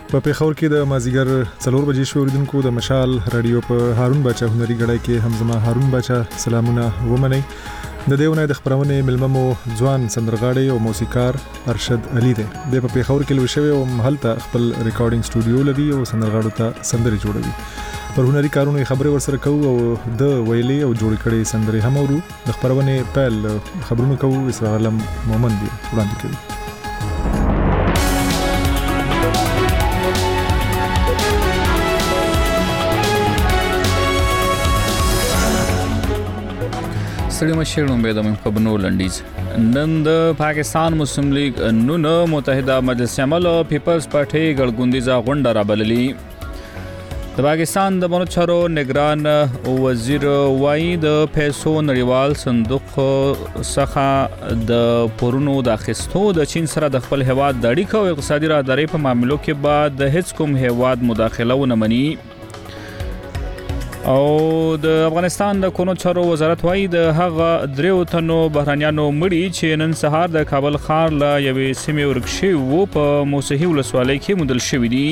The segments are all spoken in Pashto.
په پیښور کې د مازیګر 4 بجې شو اوریدونکو د مشال رادیو په هارون باچا هنري غړای کې همزما هارون باچا سلامونه ومني د دیونه د خبرونه ملممو ځوان سندرغاړي او موسیقار ارشد علي دی د په پیښور کې لوي شوی او محلته خپل ریکارډینګ سټوډیو لري او سندرغاړو ته سندري جوړوي پر هنري کارونو خبري ورسره کوو او د ویلي او جوړ کړي سندري هم ورو د خبرونه پیل خبرونه کوو اسراء علم مومن دی وړاندې کوي سړی مشرون به د خبرونو لنډیز نن د پاکستان مسلم لیگ نون متحده مجلس عمل او پیپلز پارټي ګړګوندیزه غونډه رابللې د پاکستان د بنوچارو نگران وزیر وای د پیسو نړیوال صندوق څخه د پورونو د اخیستو د چین سره د خپل هواد د اړیکو او اقتصادي راهداري په معاملو کې بعد د هیڅ کوم هواد مداخله ونه مني او د افغانستان د کونو چارو وزارت وايي د هغه دریو تنو بهرانيانو مړي چې نن سهار د کابل ښار له یوې سیمې ورکشي وو په موسهي ولسوالۍ کې موندل شوی دي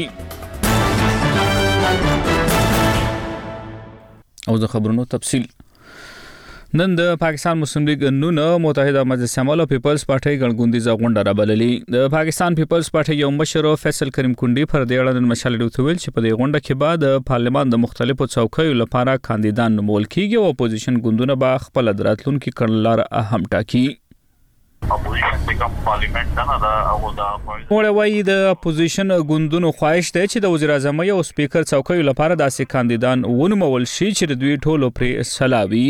او د خبرونو تفصیل نن د پاکستان مسلم لیگ نون متحده مجلس عمل او پیپلز پارټي ګړګوندیزه غونډه رابللې د پاکستان پیپلز پارټي یو مشر فیصل کریم کونډي پر دې اړه مشال ډوتویل چې په دې غونډه کې بعد پارلمان د مختلفو څوکیو لپاره کاندیدان نومول کیږي او اپوزیشن ګوندونه به خپل دراتلونکو کړنلار اهم ټاکي اپوزیشن د کوم پارلیمنت نه دا هغه دا وړ وایي د اپوزیشن ګوندونو خواهش دی چې د وزیر اعظم او سپیکر څوکیو لپاره داسې کاندیدان ونومول شي چې دوی ټولو پر سلاوي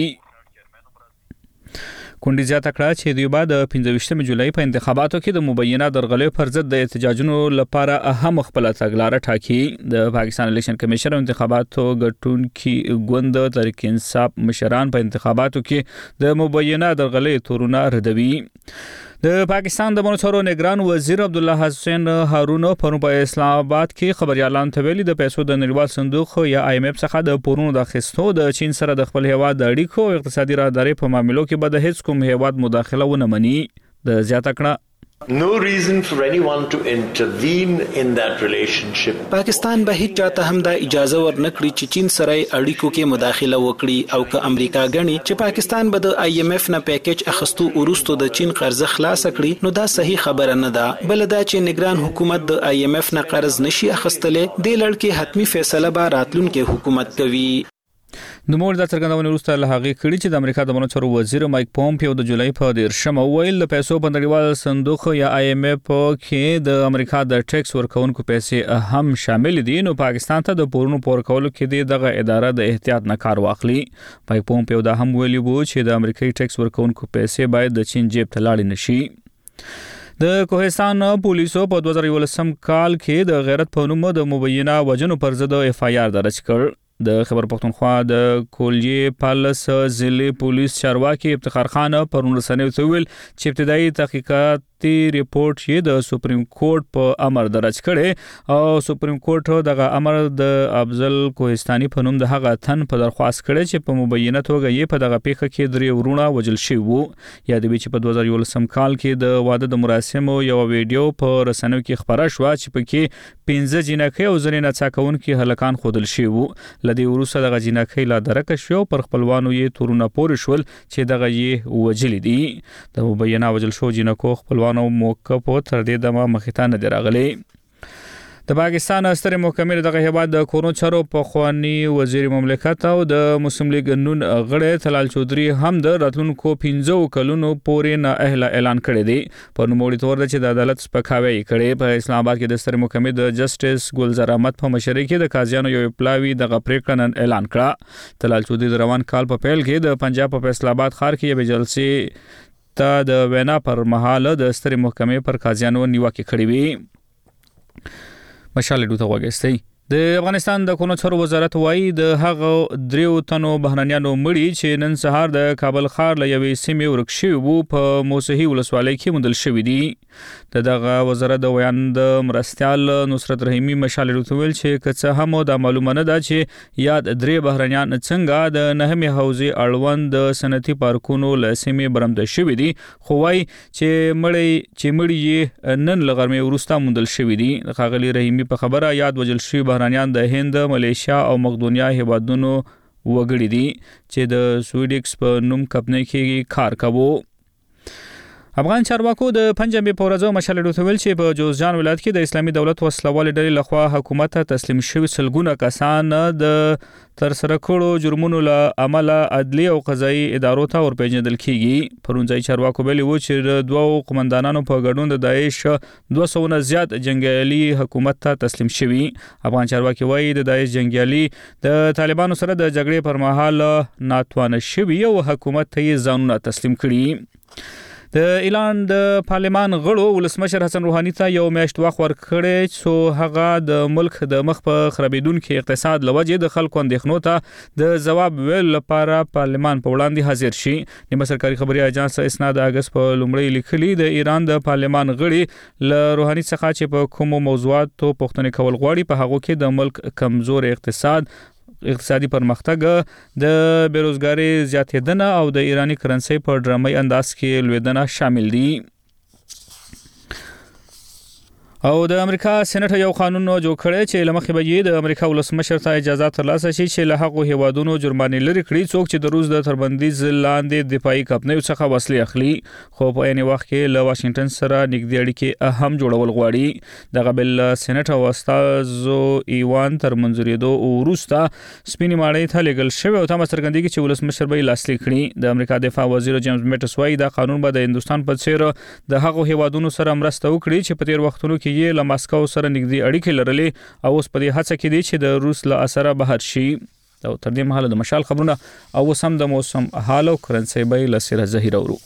کونډي زیاته کړه چې دوی بعد 15 جولای په انتخاباتو کې د مبینه درغلې پر ضد د احتجاجونو لپاره اهم خپل تګلارې ټاکي د پاکستان الیکشن کمیشن انتخاباتو ګټونکي ګوند تحریک انصاف مشران په انتخاباتو کې د مبینه درغلې تورونه ردوي د پاکستان د بنوچارو نگران وزیر عبد الله حسین هارون په اسلام آباد کې خبريالان ته ویلي د پیسو د نړیوال صندوق یا IMF څخه د پورونو د اخیستو د چین سره د خپل هواد د اړیکو او اقتصادي راهداري په معاملو کې به د هیڅ کوم هواد مداخله ونه مني د زیاته کړه No reason for anyone to intervene in that relationship. پاکستان به هیڅ چاته هم د اجازه ورنکړي چې چین سره اړیکو کې مداخله وکړي او که امریکا غني چې پاکستان به د IMF نه پیکیج اخستو ورستو د چین قرض خلاص کړي نو دا صحیح خبره نه ده بل دا چې نگران حکومت د IMF نه قرض نشي اخستلې د لړ کې حتمی فیصله به راتلونکي حکومت کوي د مور د څرګندونې وروسته له هغه کړي چې د امریکا د بنوچارو وزیر مایک پومپیو د جولای په 13 ویل د پیسو په نړیوال صندوق یا IMF کې د امریکا د ټیکس ورکونکو پیسې هم شامل دي نو پاکستان ته د پورونو پور کولو کې دغه اداره د احتیاط نه کار واخلي مایک پومپیو دا هم ویلي وو چې د امریکایي ټیکس ورکونکو پیسې باید د چین جیب ته لاړې نشي د کوهستان پولیسو په 2011 کال کې د غیرت په نوم د مبینه وجنو پر ضد FIR درج کړ د خبر پښتونخوا د کولجی پالس ضلع پولیس چارواکي افتخار خان پرون رسنیو ته ویل چې ابتدایي تحقیقاتي ریپورت یې د سپریم کورټ په امر درج کړي او سپریم کورټ دغه امر د افضل کوهستاني په نوم د هغه تن په درخواست کړي چې په مبینه توګه یې په دغه پیښه کې درې ورونه وجل شوی وو یادوي چې په 2011 کال کې د واده د مراسمو یو ویډیو په رسنیو کې خبره شو چې پکې 15 جنکې او ځنې نڅاکونکي هلکان خودل شوی وو لدی وروسته دغه جنکې لا درک شو پر خپلوانو یې تورونه پور شول چې دغه یې وجل دي د مبینه وجل شو جنکو خپلوان نو موقف تر دې دمه مخیتان نه راغلي د پاکستان ستر محکمې دغه هیواد د کورونو چارو په خواني وزیر مملکت او د مسلم لیگ نون غړی تلال چودري هم د راتلونکو 15 کلونو پورې نه اعلان کړی دی په نوموړي تور چې د عدالت سپکاوی کړي په اسلام آباد کې د ستر محکمې د جسټس ګلزار احمد په مشرۍ کې د قاضیانو یو پلاوی دغه پریکړه اعلان کړه تلال چودري د روان کال په پیل کې د پنجاب په فیصل آباد ښار کې یو جلسې ته د وینا پر مهال د ستر محکمې پر قاضیانو نیوکه کړې وي مشال ډوته وګستې د افغانستان د کونو چارو وزارت وایي د هغه دریو تنو بهرنیانو مړي چې نن سهار د کابل ښار له یوې سیمې ورک شوي وو په موسهي ولسوالۍ کې موندل شوي دي. دغه وزارت د ویان د مرستیال نصرت رحیمي مشال ویل چې که څه هم دا معلومه نه ده چې یاد درې بهرنیان څنګه د نهمې حوزې اړوند د صنعتي پارکونو له سیمې برمده شوي دي، خو وایي چې مړي نن له غرمې وروسته موندل شوي دي. ښاغلي رحیمي په خبره یاد وجل شوي بهرنیان د هند، ملیشیا او مقدونیا هیوادونو وګړي دي چې د سویډکس په نوم کمپنۍ کې کار کوي. افغان چارواکو د پنځمې په ورځ مشال ویل چې په جوزجان ولایت کې د اسلامي دولت وسلوال ډلې لخوا حکومت ته تسلیم شوي سلګونه کسان د تر سره کړو جرمونو له امله عدلي او قضایي ادارو ته ورپېژندل کیږي. پرونځي چارواکو ویلي وو چې د دوو قومندانانو په ګډون د داعش 200 نه زیات جنگیالي حکومت ته تسلیم شوي. افغان چارواکي وایي د داعش جنگیالي د طالبانو سره د جګړې پر مهال ناتوانه شوي او حکومت ته یې ځانونه تسلیم کړي. د اعلان د پارلمان غړو ولسمشر حسن روحاني ته یو میاشت وخت ورکړی چې هغه د ملک د مخ په خرابېدونکو اقتصاد لوجې د خلکو اندېښنو ته د جواب ویل لپاره پارلمان په وړاندې حاضر شي. نیمه سرکاري خبري اژانس اسناد اگست په لومړی لیکلي د ایران د پارلمان غړي له روحاني څخه چې په کومو موضوعاتو پوښتنې کول غواړي په هغه کې د ملک کمزور اقتصادي پرمختګ، د بیروزګاری زیاتېدنه او د ایرانی کرنسي په ډرامي انداز کې لویدنه شامل دي. او د امریکا سېنات یو قانون جوړ کړی چې لمخې به د امریکا ولسمشر ته اجازه ترلاسه شي چې له هغو هیوادونو جرمانې لري کړي څوک چې د روس د تربندیز لاندې دفاعي کمپنیو څخه وسلې اخلي، خو په عین وخت کې له واشنگټن سره نږدې اړیکې هم جوړول غواړي. دغه بل سېنات او استازو ایوان تر منځورېدو وروسته سپینې ماڼۍ ته لېږل شوی او تمه څرګندېږي چې ولسمشر به یې لاسلیک کړي. د امریکا دفاع وزیر جیمز میټس وایي دا قانون به د هندوستان په څیر د هغو هیوادونو سره مرسته وکړي چې په تیر وختونو کې یې له ماسکو سره نږدې اړیکې لرلې او اوس په دې هڅه کې دي چې د روس له اثره بهر شي. او تر دې مهاله د مشال خبرونه او سم د موسم حال او کرنسي به له سره ظاهر ورو.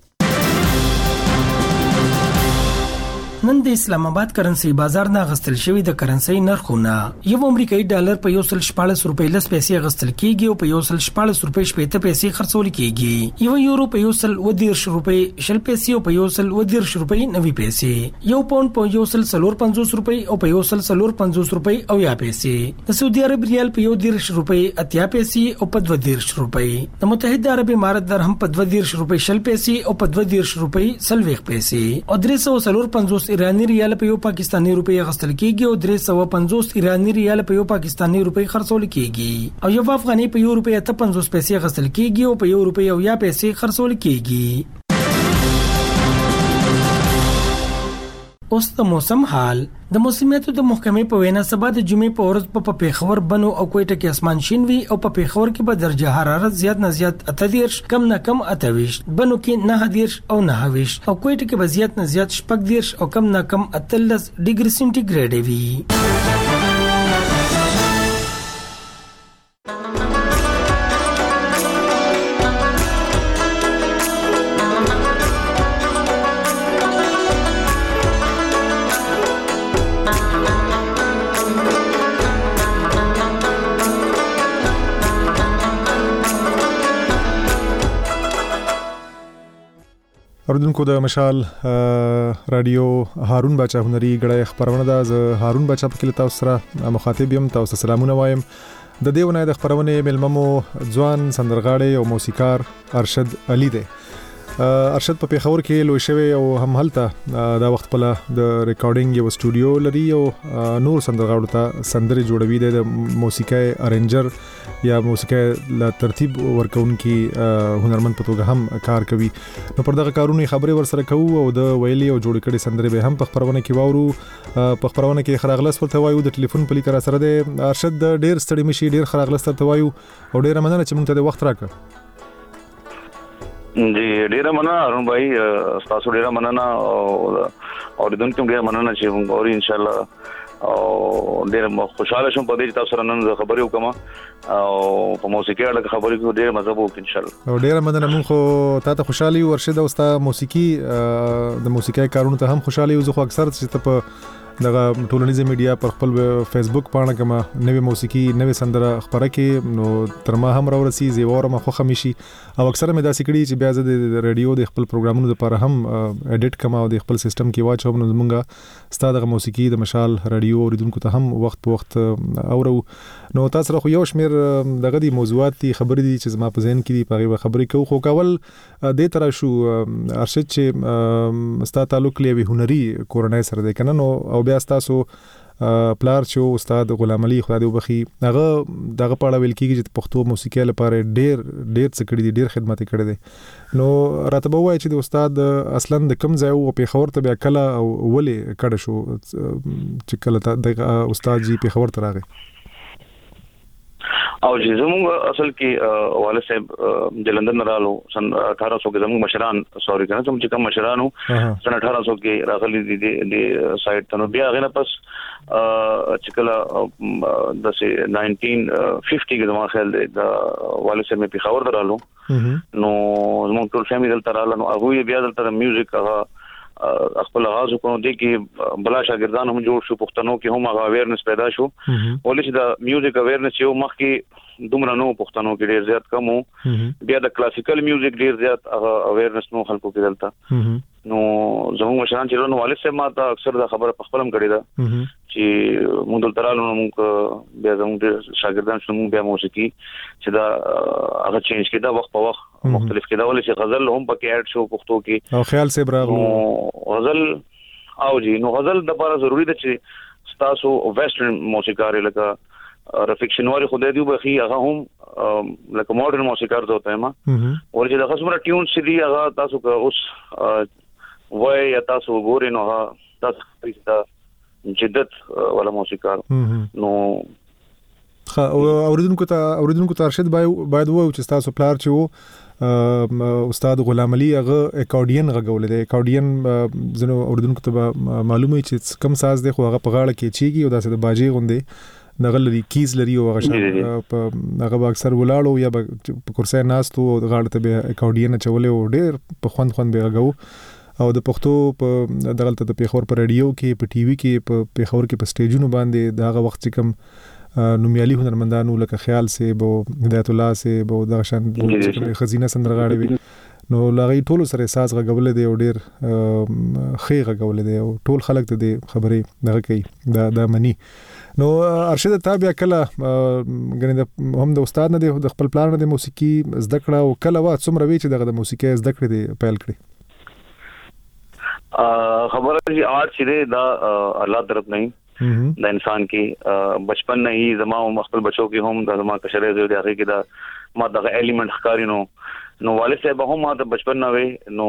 نن د اسلام آباد کرنسي بازار نه غستل شوی د کرنسي نرخونه یو امریکایي ډالر په 114 روپۍ لس پیسې غستل کیږي او په 114 روپۍ شپږ پیسې خرڅول کیږي. یو یورو په 110 روپۍ شل پیسې او په 110 روپۍ 90 پیسې. یو پاوند په 145 روپۍ او په 145 روپۍ او یا پیسې. د سعودي عرب ریال په 110 روپۍ 80 پیسې او په 20 روپۍ. د متحده عرب امارات درهم په 20 روپۍ شل پیسې او په 20 روپۍ 30 پیسې. او 350 ایرانی ریال په یو پاکستانی روپۍ غستل کیږي او 350 ایرانی ریال په یو پاکستانی روپۍ خرڅول کیږي. او یو افغاني په یو روپۍ 50 پیسې غستل کیږي او په یو روپۍ او یا پیسې خرڅول کیږي. اوس د موسم حال. د موسمیاتو د محکمې په وینا سبا د جمعې په ورځ په پیښور، بنو او کوټه کې اسمان شین وي او په پیښور کې به درجه حرارت زیات نه زیات 38 کم نه کم 28، بنو کې 29 او 29 او کوټه کې به زیات نه زیات 14 او کم نه کم 13 ډیګري سنټیګریډ وي. اوردونکو د مشال رادیو هارون بچا هنري غړې خبرونه ده. ز هارون بچا په کله تاسو سره مخاطب یم. تاسو سلامونه وایم. د دیونه د خبرونه ملممو ځوان سندرغاړي او موسیقار ارشد علي دی. ارشد په پیښور کې لوی شوی او هم هلته دا وخت په د ریکارډینګ یو سټوډیو لري او نور سندرغاړو ته سندري جوړوي. د موسیقي ارنجر یا موسیقي لا ترتیب ورکونکي هنرمند په توګه هم کار کوي. نو پر دغه کارونه خبرې ورسره کوو او د ویلي او جوړ کړي سندري به هم په خبرونه کې واورو. په خبرونه کې خراغلس ورته وایو. د ټلیفون په لیکره سره د ارشد ډیر ستړي مشي، ډیر خراغلس ورته وایو او ډیر مننه چې مونږ ته د وخت راکړ. जी ډیره مننه هارون بھائی، تاسو ډیره مننه او دونکو ډیره مننه چې موږ اور ان شاء الله او ډیره خوشاله شوم په دې چې تاسو سره نن خبرې وکم او په موسیقي اړه خبرې کوو. ډیره مزه وکړو ان شاء الله او ډیره مننه. موږ خو تاسو خوشاله یو ارشد او تاسو موسیقي د موسیقي کارونو ته هم خوشاله یو. زه خو اکثر چې ته په دغه ټولنیزه میډیا پر خپل فیسبوک باندې کومه نوې موسیقي نوې سندره خبره کې نو تر ما هم راورسي زیوره ما خو خمیشي او اکثره مې داسې کړي چې بیا زه د رادیو د خپل پروګرامونو لپاره هم اډیټ کوم او د خپل سیستم کې واچوم نو زمونږه ستاسو د موسیقي د مشال رادیو اوریدونکو ته هم وخت په وخت اورو نو تاسو خو یو شمیر دغه دي موضوعات دي خبرې دي چې زما په ذهن کې دي په خبرې کوو خو کول د تر شو ارشد چې ستاسو تعلق لري هنري کورنۍ سره ده کنه نو او بیا تاسو پلار چې استاد غلام علي خدای دې وبخي هغه دغه پاړه ویل کیږي چې پښتو موسیقي لپاره ډېر څه کړی دي ډېر خدمت کړی دي نو راته به وایي چې د استاد اصلا د کم ځای او په خبر ته بیا کله او ولې کړه شو چې کله د استاد جی په خبر ته راغی او چې زموږ اصل کې والد صاحب د لندن رالو سن 1800 کې زموږ مشران سوري کنه چې کوم مشرانو سن 1800 کې راغلي دي د سایت ته نو بیا غنه پس چې کله د 1950 کې زموږ خیال د والد صاحب په خبر درالو نو زموږ ټول فیملی دلته رالو نو هغه بیا دلته میوزیک خپل آغاز وکړو د کې بلا شاګردان هم جوړ شو پښتنو کې هم هغه اویرنس پیدا شو ولې چې د میوزیک اویرنس یو مخ کې دومره نو پښتنو کې ډیر زیات کم وو بیا د کلاسیکل میوزیک ډیر زیات هغه اویرنس نو خلکو کې دلته نو زموږ مشران چې نو والد صاحب ماته اکثر دا خبره په خپلم کړی دا چې موږ دلته رالو نو موږ بیا زموږ شاګردان شنو موږ بیا موسیقي چې دا هغه چینج کړه وخت په وخت مختلف کړه ولې چې غزل هم پکې اډ شو پښتو کې او خیال صاحب راغلو غزل او جی نو غزل د لپاره ضروری ده چې تاسو ویسټرن موسیقار لکه رفیق شنواری خدای دی بخي هغه هم لکه ماډرن موسیقار ته وته ما ورته د خصمره ټیون سي هغه تاسو که اوس وای یا تاسو ګورئ نو تاسو د جدت ولا موسیقار نو اوریدونکو ته ارشد باید وو چې تاسو پلار چې وو استاد غلام علي هغه اکارډین غږول دی اکارډین زنو اوریدونکو ته معلومه چې کم ساز دی خو هغه په غاړه کې چیږي او داسې د باجی غوندي دغه لري کیز لري او هغه اکثر ولاړو یا په کرسي ناستو او غاړه ته به اکارډین چولې او ډېر په خوند به غو او د پښتو په دغلت د پیښور پر رادیو کې په ټي وي کې په پیښور کې په سټیجونو باندې دغه وخت چې کوم نومیالي هنرمندانو لکه خیال صاحب او هدایت الله صاحب او دغه شان خزینه سندرغاړي وي نو لاغي ټول سره احساس غول دي او ډیر خې غول دي او ټول خلک ته د خبرې دغه کوي دا منی نو ارشد تابع کله غني هم د استاد نه د خپل پلان نه د موسیقي زده کړه او کله وا څومره وی چې دغه د موسیقي زده کړې دی پیل کړی خبره چې آرټ چې دا الله طرف نه د انسان کې بچپن نه هی زما خپل بچو کې هم د زما کشره زوی دی هغه کې دا ما دغه الیمنٹ ښکاری نو والد صاحب هم ما د بچپن نه وي نو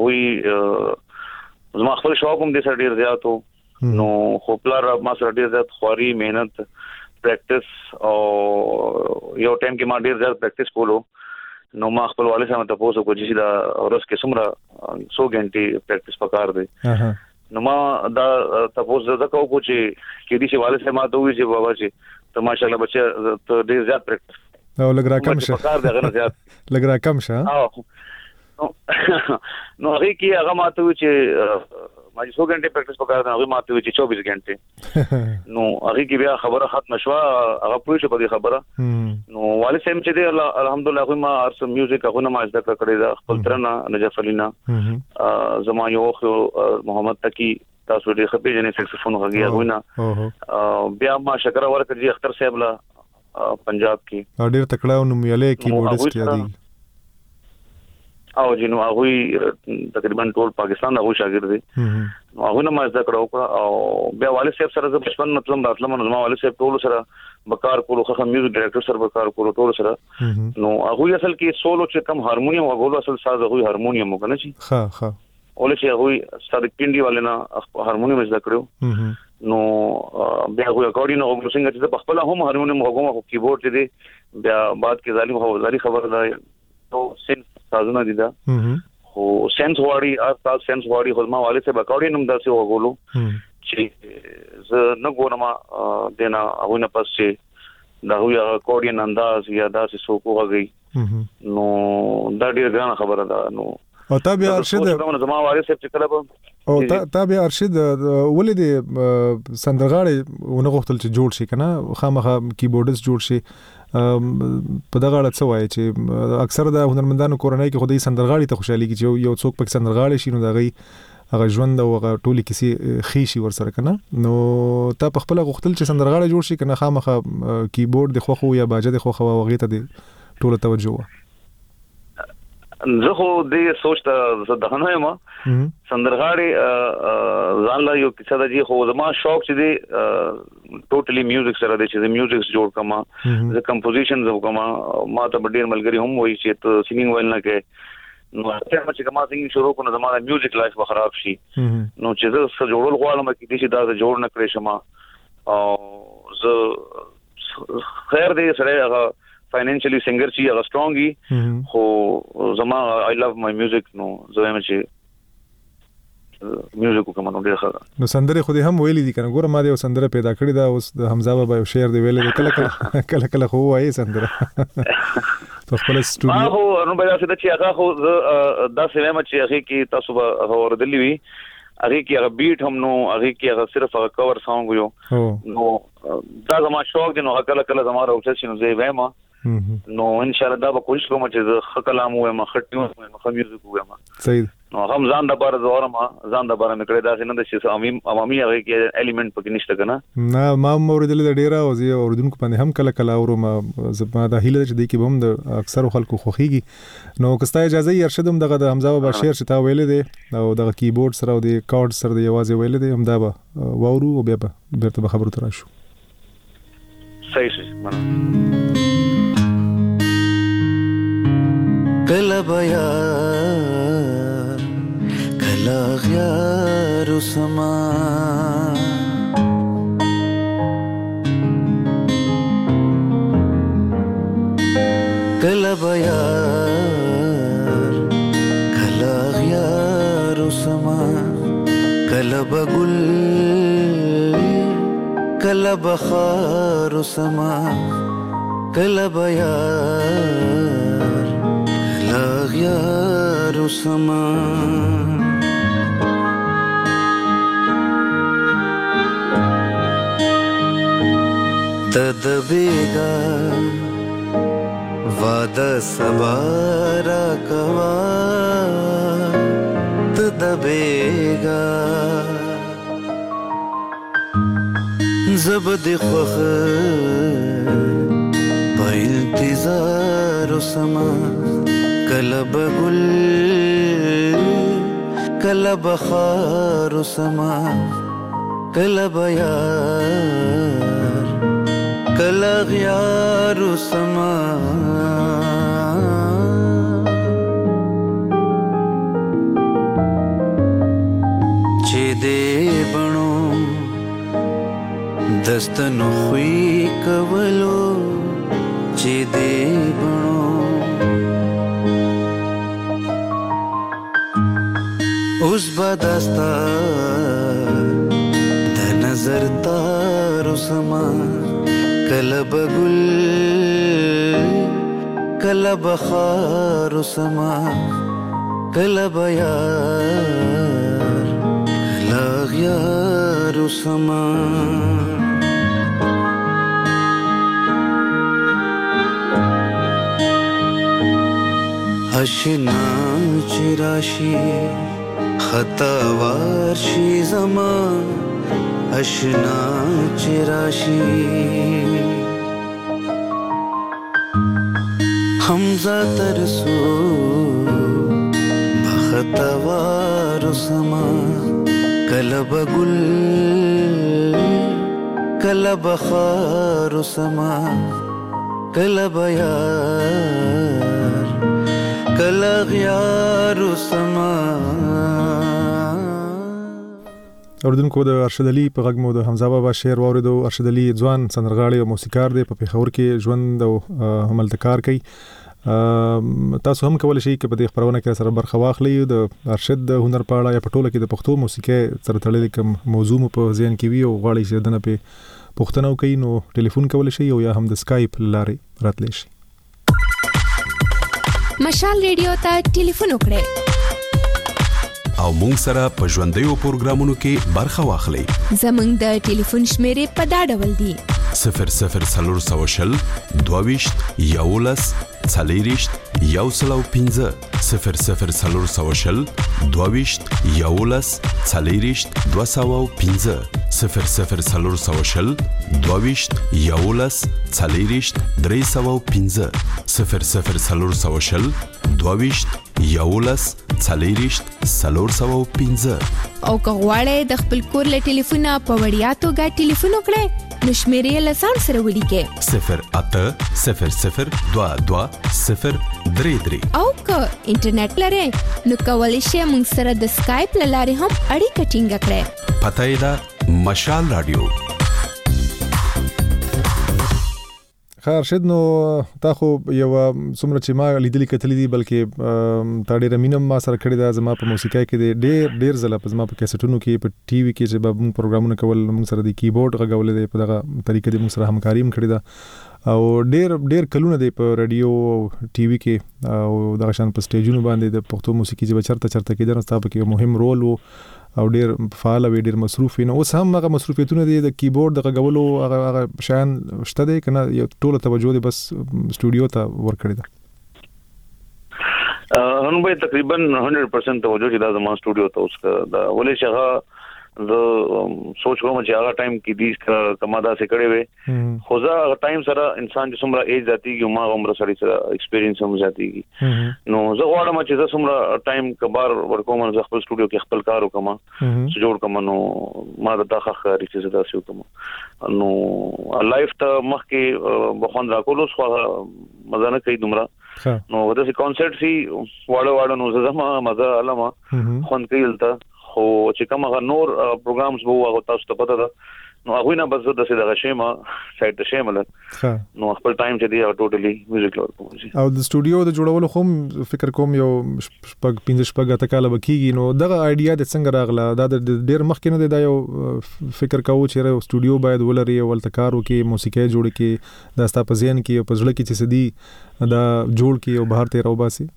هغه زما خپل شوق هم د سر ډیر زیات نو خو پلار ما سره ډیر زیات خوري مهنت پریکټس او یو ټایم کې ما ډیر زیات پریکټس کولو نو ما خپل والد صاحب ته پوښتنه کوم چې دا ورځ کې څومره 100 غنټې پریکټس پکار دی نو ما دا تاسو زده کوم چې کې دي چې والد صاحب ما ته وی چې بابا چې ته ماشاءالله بچي ته ډیر زیات پریکټس او لګرا کم شه پکار دی غن زیات لګرا کم شه نو هغه کې هغه ما ته وی چې ما 100 غنټې پریکټس پکار دی هغه ما ته وی چې 24 غنټې نو هغه کې بیا خبره ختم شوه هغه پوه شو په دې خبره نو والد صاحب چې دی الحمدلله هغه ما ارس میوزیک هغه ما زده کړی دا خپل ترنه نجف علینا زما یو محمد تقی تاسو دې خپې جنې سکسفون غږی هغه نه بیا ما شکر ورکړي اختر صاحب لا پنجاب کې ډېر تکړه او نومیاله کیبورډست یادي او جنو هغه تقریبا ټول پاکستان هغه شاګرد دي نو هغه نه ما زده کړو او بیا والد صاحب سره بچپن مطلب راتلم نو ما والد صاحب ټول سره بکار کولو خو میوزیک ډایرکټر سره بکار کولو ټول سره نو هغه اصل کې سولو چې کم هارمونیم هغه اصل ساز هغه هارمونیم وکنه شي ها اول چې هغه ستاره پینډي والنا هارمونیم زده کړو نو بیا هغه اکارډین او څنګه چې په خپل هم هارمونیم هغه کیبورډ چې دی بیا بعد کې ظالم هو خبر ده تو سین سازونه دي دا خو سنس واړی تاسو سنس واړی خو ما والد صاحب اکارډین هم داسې وغولو چې زه نه ګورم دینا هغه نه پس چې دا هو اکارډین انداز یا داسې سو کوږي نو دا ډیر ګران خبره ده نو او تابع ارشد زما والد صاحب چې کله او تا بیا ارشد ولې د سندرغاړي ونغوښتل چې جوړ شي کنه خامخا کیبورډست جوړ شي په دغه اړه څه وایي چې اکثر د هنرمندانو کورنۍ کې خودي سندرغاړي ته خوشحالي کې چې یو څوک پک سندرغاړي شي نو هغه ژوند او هغه ټولي کیسې خېشي ورسره کنه نو تا په خپل غوښتل چې سندرغاړي جوړ شي کنه خامخا کیبورډ د خوخو یا باجه د خوخو وغه ته د ټوله توجه و زه خو دې سوچ ته زدهنه یم سندرغاړي ځان لا یو کیسه د خو زما شوق چې دی ټوټلی میوزیک سره دی چې میوزیک جوړ کما د کمپوزیشنز وکما ما ته ډیر ملګری هم وایي چې ته سینګینګ ویل نه کې نو چې کما سینګینګ شروع کړو زما د میوزیک لایف به خراب شي نو چې زه څه جوړول غواړم چې دې دا جوړ نه کړې شمه او زه خیر دې سره هغه فاینانشلی سنگر چی هغه سترونګي خو زما آی لوف مای میوزیک نو زه هم چې میوزیک کوم نو ډیر ښه نو سندره خو دې هم ویلې دي کنه ګوره ما دې سندره پیدا کړې دا اوس د حمزه بابا یو شعر دی ویلې کله خو وایي سندره په خپل سټوډیو هو نو بیا څه چې هغه خو دا سیمه چې هغه کې تاسو به اوردلی وی هغه کې هغه بیټ هم نو هغه کې هغه صرف هغه کور سانګ یو نو دا زما شوق دی نو کله زما راوځي چې نو زه وایم نو ان شاء الله دا به کوشش کوم چې زه کلام وایم خټیو وایم میوزیک وایم صحیح نو هم ځان د بار زورم ځان د بار مکړه دا څنګه چې عوامي هغه کې الیمنٹ پکې نشته کنه نه ما اوریدل د ډیره او زه اوریدونکو باندې هم کله اورم زما د هیله چې د کې بم د اکثر خلکو خوخيږي نو کستا اجازه یې ارشدم دغه د حمزه بابا شعر چې تا ویلې دي او دغه کیبورډ سره او د کارډ سره د یوازې ویلې دي هم دا به وورو او بیا بیرته خبرو تر شو صحیح کلا بیار کلا غیار سما کلا بیار کلا غیار سما کلا بگل کلا بخار سما کلا بیار غیار سما تدبیگا وعدہ سبارا کوا تدبیگا زبد خوخ پا انتظار سما کلا بگل کلا بخار سما کلا بیار کلا غیار سما چه دے بنو دستنو خوی کولو چه دے بنو اوس بداستا د نظر تار سما کله بگل کله بخار سما کله بیار کله غیار سما اشنا چراشی خطاوار شي زما اشنا چراشی حمزه ترسو بخطاوار سما کله بگل کله بخار سما کله بیار کله غیار سما اوردونکو د ارشد علي په غږ مو د حمزه بابا شعر واوریدو. ارشد علي ځوان سندرغاړي او موسیقار دی په پیښور کې ژوند او عملتکار کوي. تاسو هم کولای شئ چې په دې خبرونه کې سره برخه واخلئ د ارشد د هنر په اړه یا په ټوله کې د پښتو موسیقي سره تړلې کوم موضوع په ذهن کې وي او غواړئ چې دنه په پښتنو کوي نو ټلیفون کولای شئ او یا هم د سکایپ لارې راتلی شئ. مشال ریډیو ته ټلیفون وکړئ او مونږ سره په ژوندیو پروګرامونو کې برخه واخلئ. زموږ د ټلیفون شمیرې په دا ډول دي: 00420 22 11 40 115 00420 22 11 40 215 00420 22 11 40 315 00420 22 11 40 315. او که غواړئ د خپل کور له ټلیفونه په وړیا توګه ټلیفون وکړئ نو شمیرې له ځان سره ولیکئ 0800 22 033. او که انټرنیټ لرئ نو کولی شئ موږ سره د سکایپ له لارې هم اړیکه ټینګه کړئ. پته یې ده مشال رادیو. خارشد نو تا خو یو څومره چې ما لیدلې کتلې دي بلکې تا ډېره مینه ما سره کړې ده. زما په موسیقۍ کې ډېر ځله په زما په کیسټونو کې په ټي وي کې چې به موږ پروګرامونه کول موږ سره د کیبورډ غږولې دی په دغه طریقې د موږ سره همکاري هم کړې ده او ډېر کلونه دی په رادیو ټي وي کې او دغه شان په سټیجونو باندې د پښتو موسیقي چې چرته کېده نو ستا پکې مهم رول و او ډېر فعال او ډېر مصروف وي. نو اوس هم هغه مصروفیتونه دي د کیبورډ د غږولو هغه شیان شته دی که نه یو ټوله توجه دی بس سټوډیو ته ورکړې ده؟ نو به تقریبا 100% توجه چې دا زما سټوډیو ته اوس دا ولې چې هغه زه سوچ کوم چې هغه ټایم کې دې کما دا څه کړې وي خو زه هغه ټایم سره انسان چې څومره ایج ذاتي ما عمر سره ایکسپیرینس هم ذاتي نو زه غواړم چې زه څومره ټایم کبار ورکوم زه خپل سټوډیو کې خپل کار وکم جوړ کوم نو ما دا ښه ریښه زده شو کوم نو لایف ته مخکې بخوند راکول اوس خو مزه نه کوي دومره نو دا کانسرت سي واړه نو زما مزه علامه خوند کوي دلته خو چې کوم هغه نور پروګرامز وو هغه تاسو ته پته ده نو هغه نه بس د څه دغه شیمه سایت ته شیمه نو خپل ټایم چې دی ټوټلی میوزیک لور کوم او د سټوډیو د جوړولو خو فکر کوم یو شپږ کاله بکیږي نو دغه ایډیا د څنګه راغله دا د ډیر مخکې نه دی دا یو فکر کوو چې یو سټوډیو باید ولري او ولتکارو کې موسیقي جوړ کې دا ستا په ذهن کې او په ځړ کې چې سدي دا جوړ کې او بهر ته راوباسي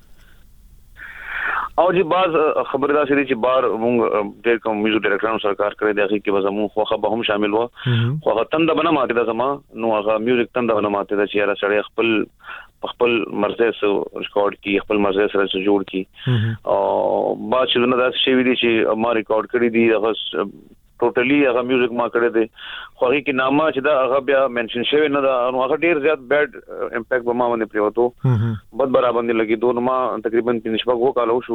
او جی باز خبردار شې چې بار موږ ډېر کوم میوزیک ډایرکټرانو سره کار کړی دی چې به زمو خو به هم شامل و خو هغه تند بنه ماته ده زما نو هغه میوزیک تند بنه ماته ده چې را سړی خپل مرزه سره ریکارډ کی خپل مرزه سره جوړ کی او با چې نه دا شی وی دي چې ما ریکارډ کړی دی هغه ټوټلی هغه میوزیک ما کړی دی خو هغه کې نامه چې دا هغه بیا منشن شوی نه دا نو هغه ډیر زیات بیډ امپیکټ به ما باندې پریوتو بد برابر نه لګي دوه ما تقریبا 5 کال شو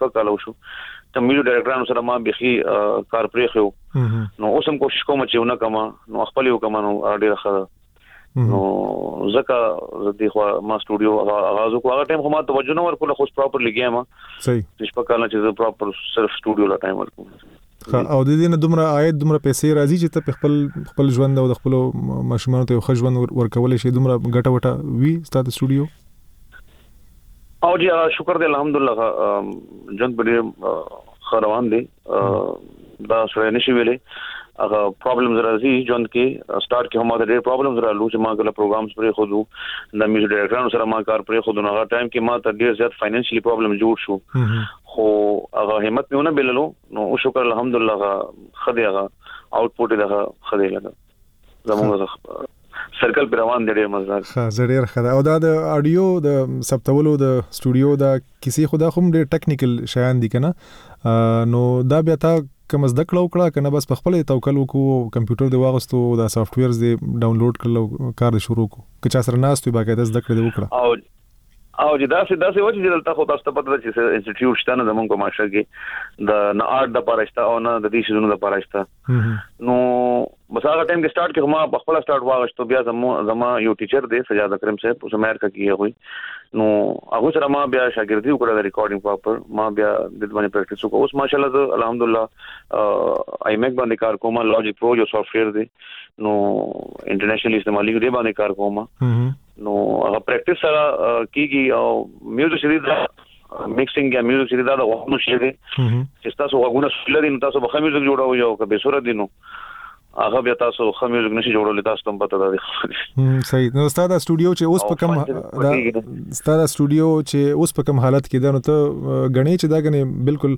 ته میوزیک ډایرکټرانو سره ما بخي کار پرې خو نو اوس هم کوشش کوم چې ونه کما نو خپل یو کما نو ډیر ښه نو زکه زدي خو ما سټوډیو اغاز کو هغه ټایم خو ما توجه نه ورکول خو پراپرلی گیم صحیح 5 کال چې پراپر صرف سټوډیو لا ټایم ورکوم او د دې نه دومره عاید دومره پیسې راځي چې ته خپل ژوند او د خپل ماشومانو ته خو ژوند ورکول شي دومره ګټه وټه وی ستاسو سټوډیو او جی شکر دې الحمدلله جن بډې خروان دي دا سره نشي ویلې هغه پرابلمز راځي جون کې سٹارټ کې هم دا ډېر پرابلمز رالو چې ما غل پروګرامز پرې خودو د میوزیک ډایرکټرانو سره ما کار پرې خودو هغه ټایم کې ما ته ډېر زیات فاینانشلی پرابلم جوړ شو خو هغه همت میونه بللو نو شکر الحمدلله خدای هغه اوټپوټ دغه خدای لګا زموږ سرکل پر روان دی مزدار ها زړیر خدای او دا د اډیو د ثبتولو د سټوډیو دا کسی خدا هم ډېر ټیکنیکل شیان دي کنه نو دا بیا تا کوم زده کړه کنه بس په خپل توکل وکړو کمپیوټر دی واغستو دا سافټ ویرز دی ډاونلوډ کړو کار شروع کو که چا سره ناس ته باقاعده زده کړه وکړه او جدا سي وجه دلته خو تاسو ته پته ده چې انسټیټیوټ شته نه زمونږ ماشر کې د نه آرټ د پاراشته او نه د دې شنو د پاراشته نو بس هغه ټایم کې سٹارټ کې ما په خپل سٹارټ واغشتو بیا زما یو ټیچر دی سجاد اکرم صاحب اوس امریکا کې وي نو هغه سره ما بیا شاګردي وکړه د ریکارډینګ پاپر ما بیا د باندې پریکټیس وکړ اوس ماشاءالله الحمدلله آی میک باندې کار کوم لاجیک پرو جو سافټ ویر دی نو انټرنیشنلی استعمالي دی باندې کار کوم نو هغه پریکټیس سره کیږي او میوزیک شری دا میکسینګ یا میوزیک شری دا وښنو شي دي چې تاسو وګونه سولري نو تاسو به میوزیک جوړاوي او که به صورت دینو هغه بیا تاسو خو میوزیک نشي جوړول تاسو ته پته ده صحیح نو ستاسو سټوډیو چې اوس په کوم ستاسو سټوډیو چې اوس په کوم حالت کې ده نو ته غنی چې دا غنی بالکل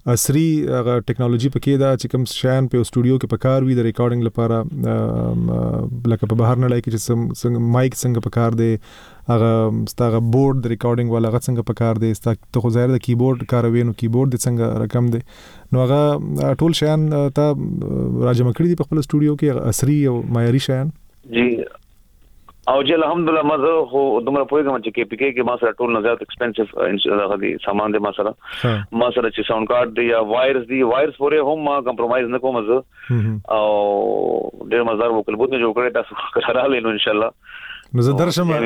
عصري هغه ټیکنالوژي پکې دا چې کوم شان په استودیو کې پکار وي د ریکارډینګ لپاره لکه په بهر نه لای کې چې مایک څنګه پکار دی هغه ستاسو بورډ د ریکارډینګ والا هغه څنګه پکار دی ستاسو خو ظاهر د کیبورډ کاروي نو کیبورډ د څنګه رقم دی نو هغه ټول شان ته راجمع کړی دی په خپل استودیو کې عصري او معیاري شان جی او جی الحمدلله مزه خو دومره پوهیږم چې کې پی کې ما سره ټول نه زیات ایکسپنسیو هغه دي سامان دي ما سره چې ساوند کارت دی یا وایرز پورې هم ما کمپرمایز نه کوم زه او ډېر مزار وکړ بوت نه جوړ کړی تاسو کراله نو ان شاء الله نو زه درشم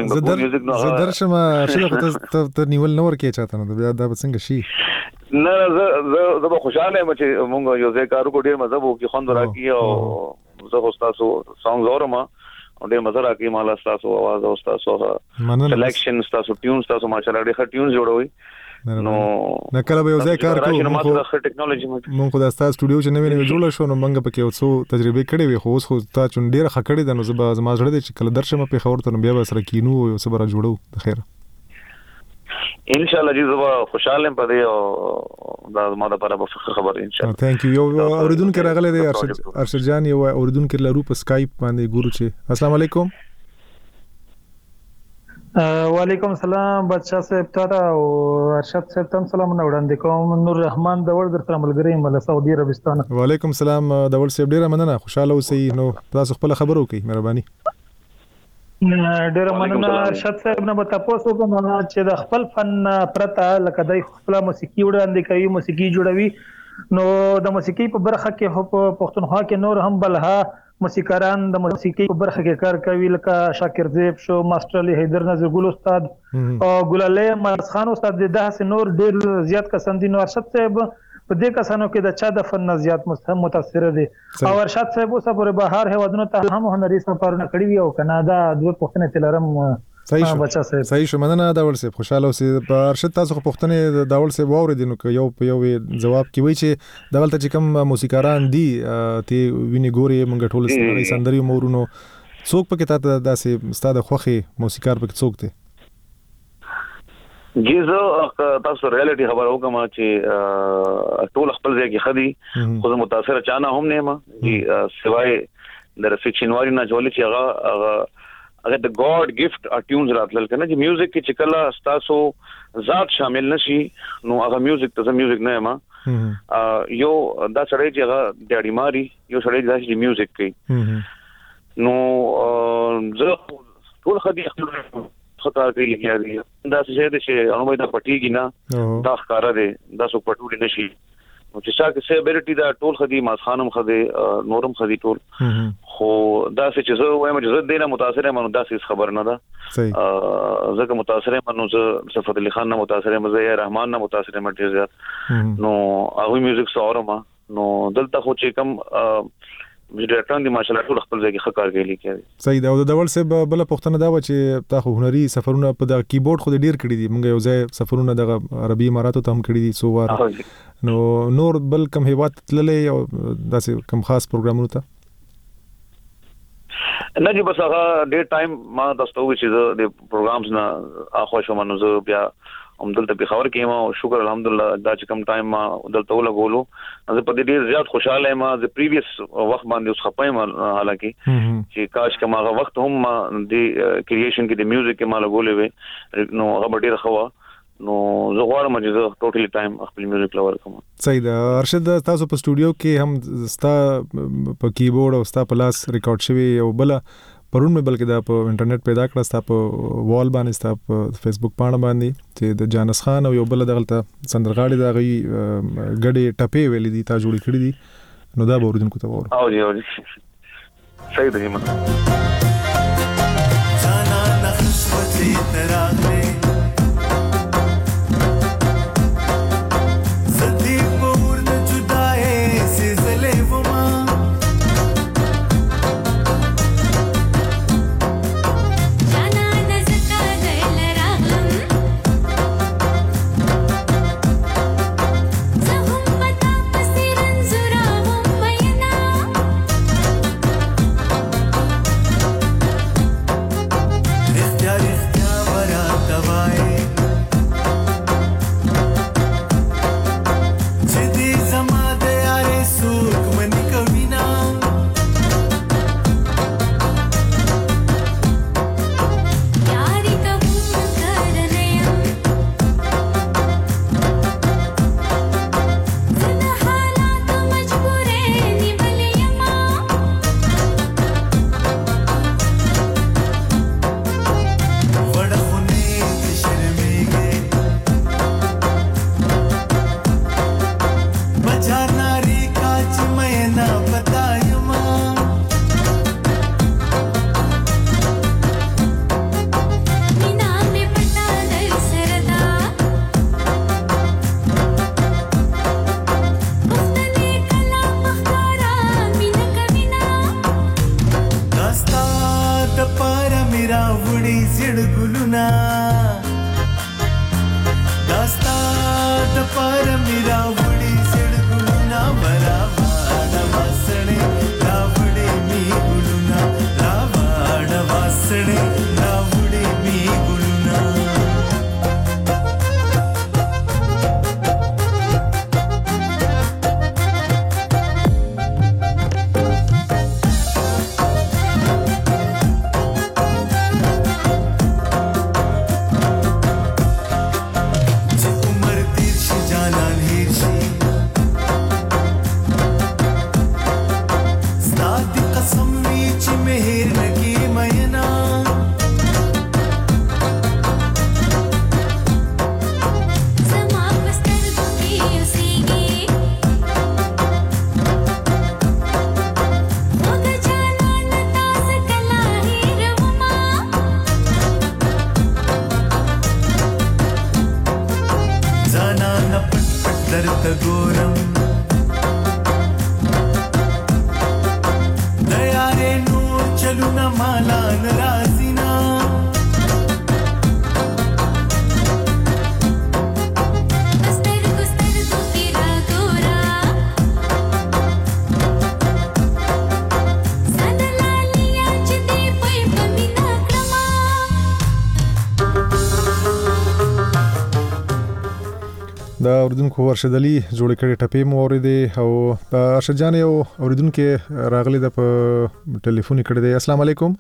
چې ته نیول نور کې چاته نو بیا دا څنګه شي نه زه خوشاله یم چې مونږ یو ځای کارو کو ډېر مزه وو کې خوند راکی او زه تاسو ساوند اورم او ډېر مزه راکی مال تاسو आवाज او تاسو سلیکشن تاسو ټیونز تاسو ماشاءالله ډېر ټیونز جوړوي نو نکله به یو ځای کار کوو مونږ ټیکنالوژي مونږ خو د تاسو استودیو چې نوې جوړ شو نو مونږ پکې اوسو تجربه کړې وي خو اوس خو تا چون ډېر خکړې د نو زما زړه دې چې کله درشم په خبر ته نو بیا به سره کینو او صبر جوړو د خیر ان شاء الله جی زما خوشاله یم په دې او دا ما د لپاره خبر ان شاء الله ثانک یو یو اوریدونکو راغله دی ارشد جان یو اوریدونکو لرو په اسکایپ باندې ګورو چې السلام علیکم وعلیکم السلام بادشاہ صاحب ته او ارشد صاحب ته سلامونه وړاندې کوم نور رحمان دور در سره ملګری مله سعودي عربستان وعلیکم السلام دور صاحب ډیره مننه خوشاله اوسئ نو تاسو خپل خبرو کوي مهرباني ډیره مننه ارشد صاحب نه تاسو کوم چې د خپل فن پرته لکه د خپل موسیقي وړاندې کوي موسیقي جوړوي نو د موسیقي په برخه کې په پښتونخوا کې نور هم بلها موسیقاران د موسیقي په برخه کې کار کوي لکه شاکر زیب شو ماستر علي حیدر نظر ګل استاد او ګلاله ماز خان استاد د داسې نور ډیر زیات کسان دي نو ارشد صاحب په دې کسانو کې د چا د فن زیات متاثر دي او ارشد صاحب اوسه پر بهر هوادونو ته هم هنري سفرونه کړی وي او کناډا دوه پښتنې تلرم صحیح شو مننه داول صاحب خوشاله اوسئ په ارشد تاسو خو پښتنې داول صاحب واوریدنو که یو په یو جواب کی وای چې دغلته چې کوم موسیقاران دي ته ویني ګوري مونږ ټول سندري مورونو څوک پکې تاسو داسې ستاده خوخي موسیقار پکې څوک دي جیزه تاسو ریالټي خبر وکم چې ټول خپل ځای کې خدي خو متاثر چانه هم نه ما جی سوای د فکشن واری نه جوړی چې هغه د ګاډ گیفت ټیونز راتل کنه چې میوزیک کې چې کله تاسو ذات شامل نشي نو هغه میوزیک ته میوزیک نه ما یو دا سړی چې هغه ډاډی ماري یو سړی چې میوزیک کوي نو زه ټول خدي خطا کوي لګیږي دا چې انو دا پټیږي نه دا ښکارا دی دا څو پټول نشي نو چې څنګه سه ابيليټي دا ټول خدي ماس خانم خدي نورم خدي ټول خو دا چې زه وایم چې زه دینه متاثر یم نو دا څه خبر نه ده صحیح زه متاثر یم نو زه صفت علي خان نه متاثر یم زه رحمان نه متاثر یم ډیر زیات نو هغه میوزیک سورم نو دلته خو چې کم ډیرټان دي ماشاءالله ټول خپل ځای کې خکار کوي لیکي صحیح دا د ډول سه بل پښتنه دا و چې تاسو هنري سفرونه په د کیبورډ خو ډیر کړی دي مونږ یو ځای سفرونه د عربي اماراتو ته هم کړی دي سو وار نو نور بل کم هیواد تللې او داسې کم خاص پروګرامونو ته نه جی بس هغه ډیر ټایم ما تاسو چې د پروګرامز نه اخو شو منو زه بیا هم دلته په خبر کې ما شکر الحمدلله دا چې کم ټایم ما دلته ولګولو زه په دې ډیر زیات خوشاله یم د پریویس وخت باندې اوس خپایم حالکه چې کاش کما هغه وخت هم د کریشن کې د میوزیک کې ما لګولې وي نو هغه ډیر خوا نو زه غواړم چې زه ټوټلی ټایم خپل میوزیک لور کوم صحیح ده ارشد تاسو په استودیو کې هم ستا په کیبورډ او ستا په لاس ریکارډ شوی او بل پرون مې بلکې دا په انټرنیټ پیدا کړه ستا په وال باندې ستا په فیسبوک پاڼه باندې چې د جانس خان او یو بل دغلته سندرغاړي دا غي غړي ټپې ویلې دي تا جوړې کړې دي نو دا به اوریدونکو ته وره او جی صحیح ده ما جانا نخشوتي تراغلي درته ګورم د یارې نور چلونه مالا ناراضي نه دا اوریدونکو ورشد علي جوړ کړي ټپې مو اوریدې او ارشد جان یو اوریدونکو راغلي د په ټلیفون کړي دی. السلام علیکم.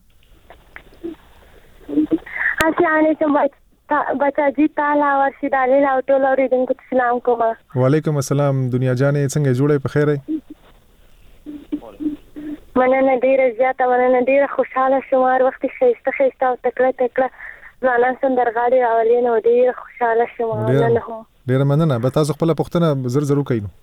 السلام علیکم بچا جی تعالی ورشد علي او ټول اوریدونکو سلام کوم. وعلیکم السلام. دنیا جانې څنګه جوړې په خیر یې؟ مننه ډیره زیاته مننه ډیره خوشاله شوم. هر وخت خسته او تکړه ځوانان سندرغاړي راولي نو ډیره خوشاله شوم. مننه ډیره مننه. به تاسو خپل پوښتنه زر کوئ نو.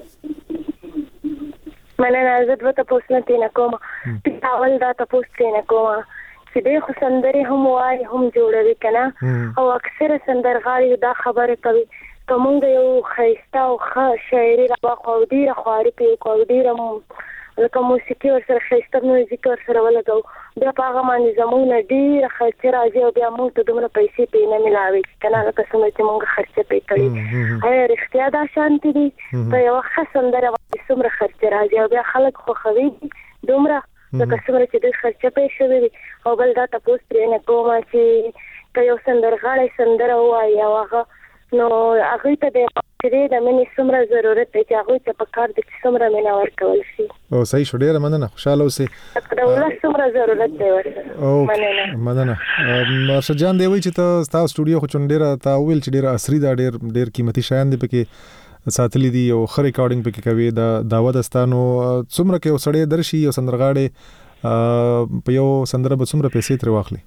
مننه. زه ته پوښتنه نه کوم. اول دا تاسو نه کوم چې د خو سندري هم وایي هم جوړوي کنه او اکثره سندرغاړي دا خبره کوي کوم یو خيسته او شاعري راغو ډیره خواري په ډیره لکه موسیقي ورسره خيسته موزیک ورسره ولګو بیا په هغه باندې زموږ ډیره خرچ راځي او بیا موږ ته دومره پیسې نه ملاوي کنه لکه څنګه چې موږ خرچ کړی. هغه رښتیا دا شانتي دي په یو خسندره باندې څومره خرچ راځي او بیا خلک خو خوي دومره لکه څنګه چې د خرچ په شوی او بل دا تاسو پرې نه کوم چې یو سندرغاړی سندره وایي او هغه نو هغه ته د منې څومره ضرورت دی چې هغه ته په کار د څومره مینه ورکول شي. او صحیح شو. ډیره مننه. خوشاله اوسئ. دا ولې څومره ضرورت دی ورته. مننه. ارشد جان دی وی چې تاسو سټوډیو خو چون ډیره تا ویل چې ډیره عصري دا ډیر قیمتي شیان دي پکې ساتلې دي او خره ریکارډینګ پکې کوي دا داوا دستانو څومره کې وسړې درشي او سندرغاړي په یو سندره به څومره پیسې تر واخلي.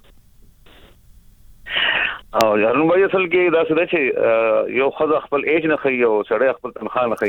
او هارون بھائی اصل کې دا څه ده چې یو خزه خپل ایج نه خي او سړی خپل تنخواه نه خي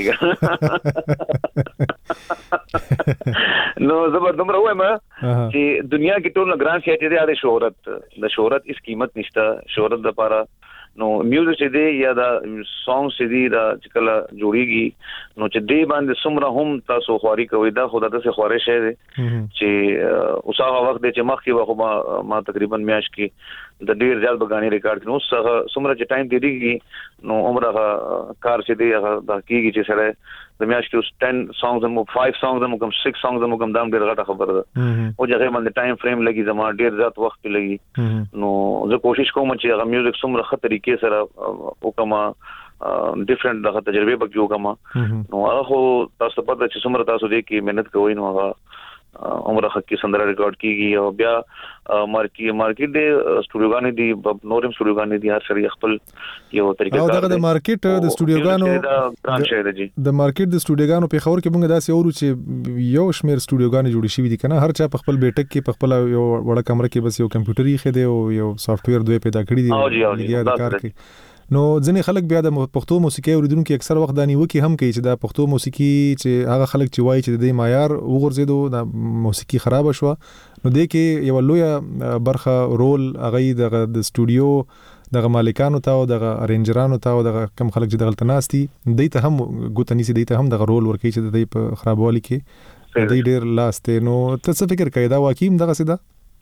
نو زبر دومره وایم چې دنیا کې ټول ګران شي چې د شهرت اس قیمت نشته. شهرت د لپاره نو میوزیک چې دی یا دا سانګ چې دی دا چې کله جوړیږي نو چې دی باندې څومره هم تاسو خواري کوي دا خو دغه خواري شي دی چې اوس هغه وخت دی چې مخکې وخت ما تقریبا میاش کې د ډیر ځل بغانی ریکارډ کړو. څومره چې ټایم دیږي نو عمره کار چې دی هغه د کیږي چې سره د میاش کې 10 songs هم 5 songs هم کوم 6 songs هم کوم دام ډیر غټه خبره ده او چې باندې ټایم فریم لګي زما ډیر زیات وخت لګي. نو زه کوشش کوم چې هغه میوزیک څومره خطر طریقې سره وکما ډیفرنٹ دغه تجربه پکې وکما نو هغه تاسو په دې چې څومره تاسو دې کې مهنت کوئ نو هغه عمره حقي سندره ریکارډ کیږي او بیا مارکیټ د سټوډیوګانې دی نورم سټوډیوګانې دی هر سری خپل یو طریقې او دغه د مارکیټ د سټوډیوګانو د مارکیټ د سټوډیوګانو په خبر کې موږ داسې اورو چې یو شمیر سټوډیوګانې جوړې شوې دي کنه هر چا په خپل بیٹک کې په خپل یو وړه کمره کې بس یو کمپیوټر یې خېده او یو سافټویر دوی پیدا کړی دی لګیا د کار کې. نو ځنې خلک بیا د پښتو موسیقي اوریدونکو اکثر وخت دانی وکي هم کوي چې دا پښتو موسیقي چې هغه خلک چې وایي چې د معیار وګرځیدو د موسیقي خراب شو نو د کې یو لوی برخه رول هغه د سټوډیو د مالکانو ته او د ارینجرانو ته او د کم خلک چې دغلت ناستي دوی ته هم ګوتنی سي دوی ته هم د رول ورکوي چې د په خرابوالي کې دوی ډیر لاسته. نو ته څه فکر کوي دا واقعي دغه سیده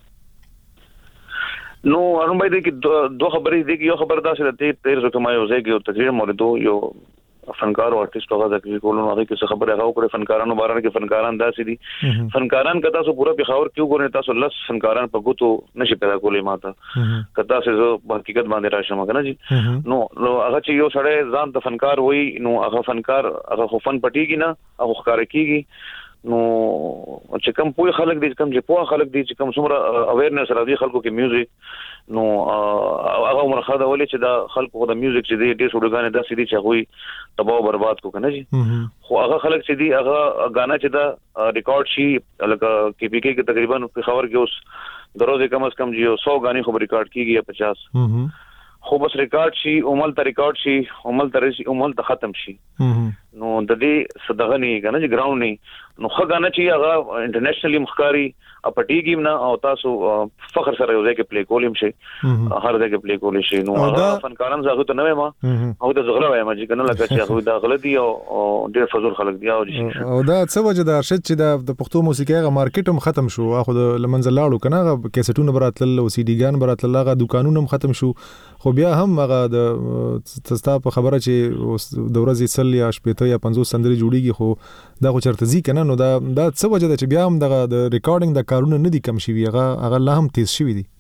نو هارون بھائی دې دوه خبرې دي یو خبر دا چې ته تیر څه ما یو ځای کې تقریر موریدو یو فنکار او ارتست هغه ذکر کولو هغه کې څه خبره هغه کړې فنکارانو باران کې فنکاران داسې دي فنکاران کدا سو پورا پیښور کیوں ګورنه تاسو لس فنکاران په ګوتو نشي پیدا کولې ماته کدا سه حقیقت باندې راشم کنه جی نو هغه چې یو سړی ځان ته فنکار وای نو هغه فنکار هغه فن پټیږي نه هغه ښکار کیږي. نو چې کوم پوه خلک دي کوم چې پوه خلک دي چې کوم څومره اویرنس راځي خلکو کې میوزیک نو هغه مرخه دا ولې چې دا خلکو د میوزیک چې دي ډېر شوډګانې دا سړي چې هغه تباہ او برباد کو کنه جی خو هغه خلک چې دي هغه غانا چې دا ریکارډ شي لکه کې پی کې تقریبا په خبر کې اوس دروازه کم از کم جی 100 غانې خو ریکارډ کیږي 50 خو بس ریکارډ شي عمل ته ریکارډ شي عمل ته ختم شي نو د دې صدغنی کنه چې ګراوند نه نو خغانه چې هغه انټرنیشنلی مخکاری اپټیګیم نه او تاسو فخر سره یو ځای کې پلی کولم شي هر ځای کې پلی کول شي نو هغه فنکاران زغه ته نه ما او د زغره وایم چې کنه لکه چې هغه د غلطي او ډېر فزول خلک دی او دا څه وجه د ارشد چې د پښتو موسیقي غا مارکیټ هم ختم شو اخو د لمنځ لاړو کنه کیسټونه براتل او سی ډی ګان براتل هغه دکانونه هم ختم شو خو بیا هم هغه د تاسو په خبره چې د ورځې سل یا شپته یا 50 سندري جوړیږي خو دا خو چرته ځي کنه نو دا څه وجه ده چې بیا هم د ریکارډینګ د کارونه نه دي کم شي هغه لا هم تیز شوی دي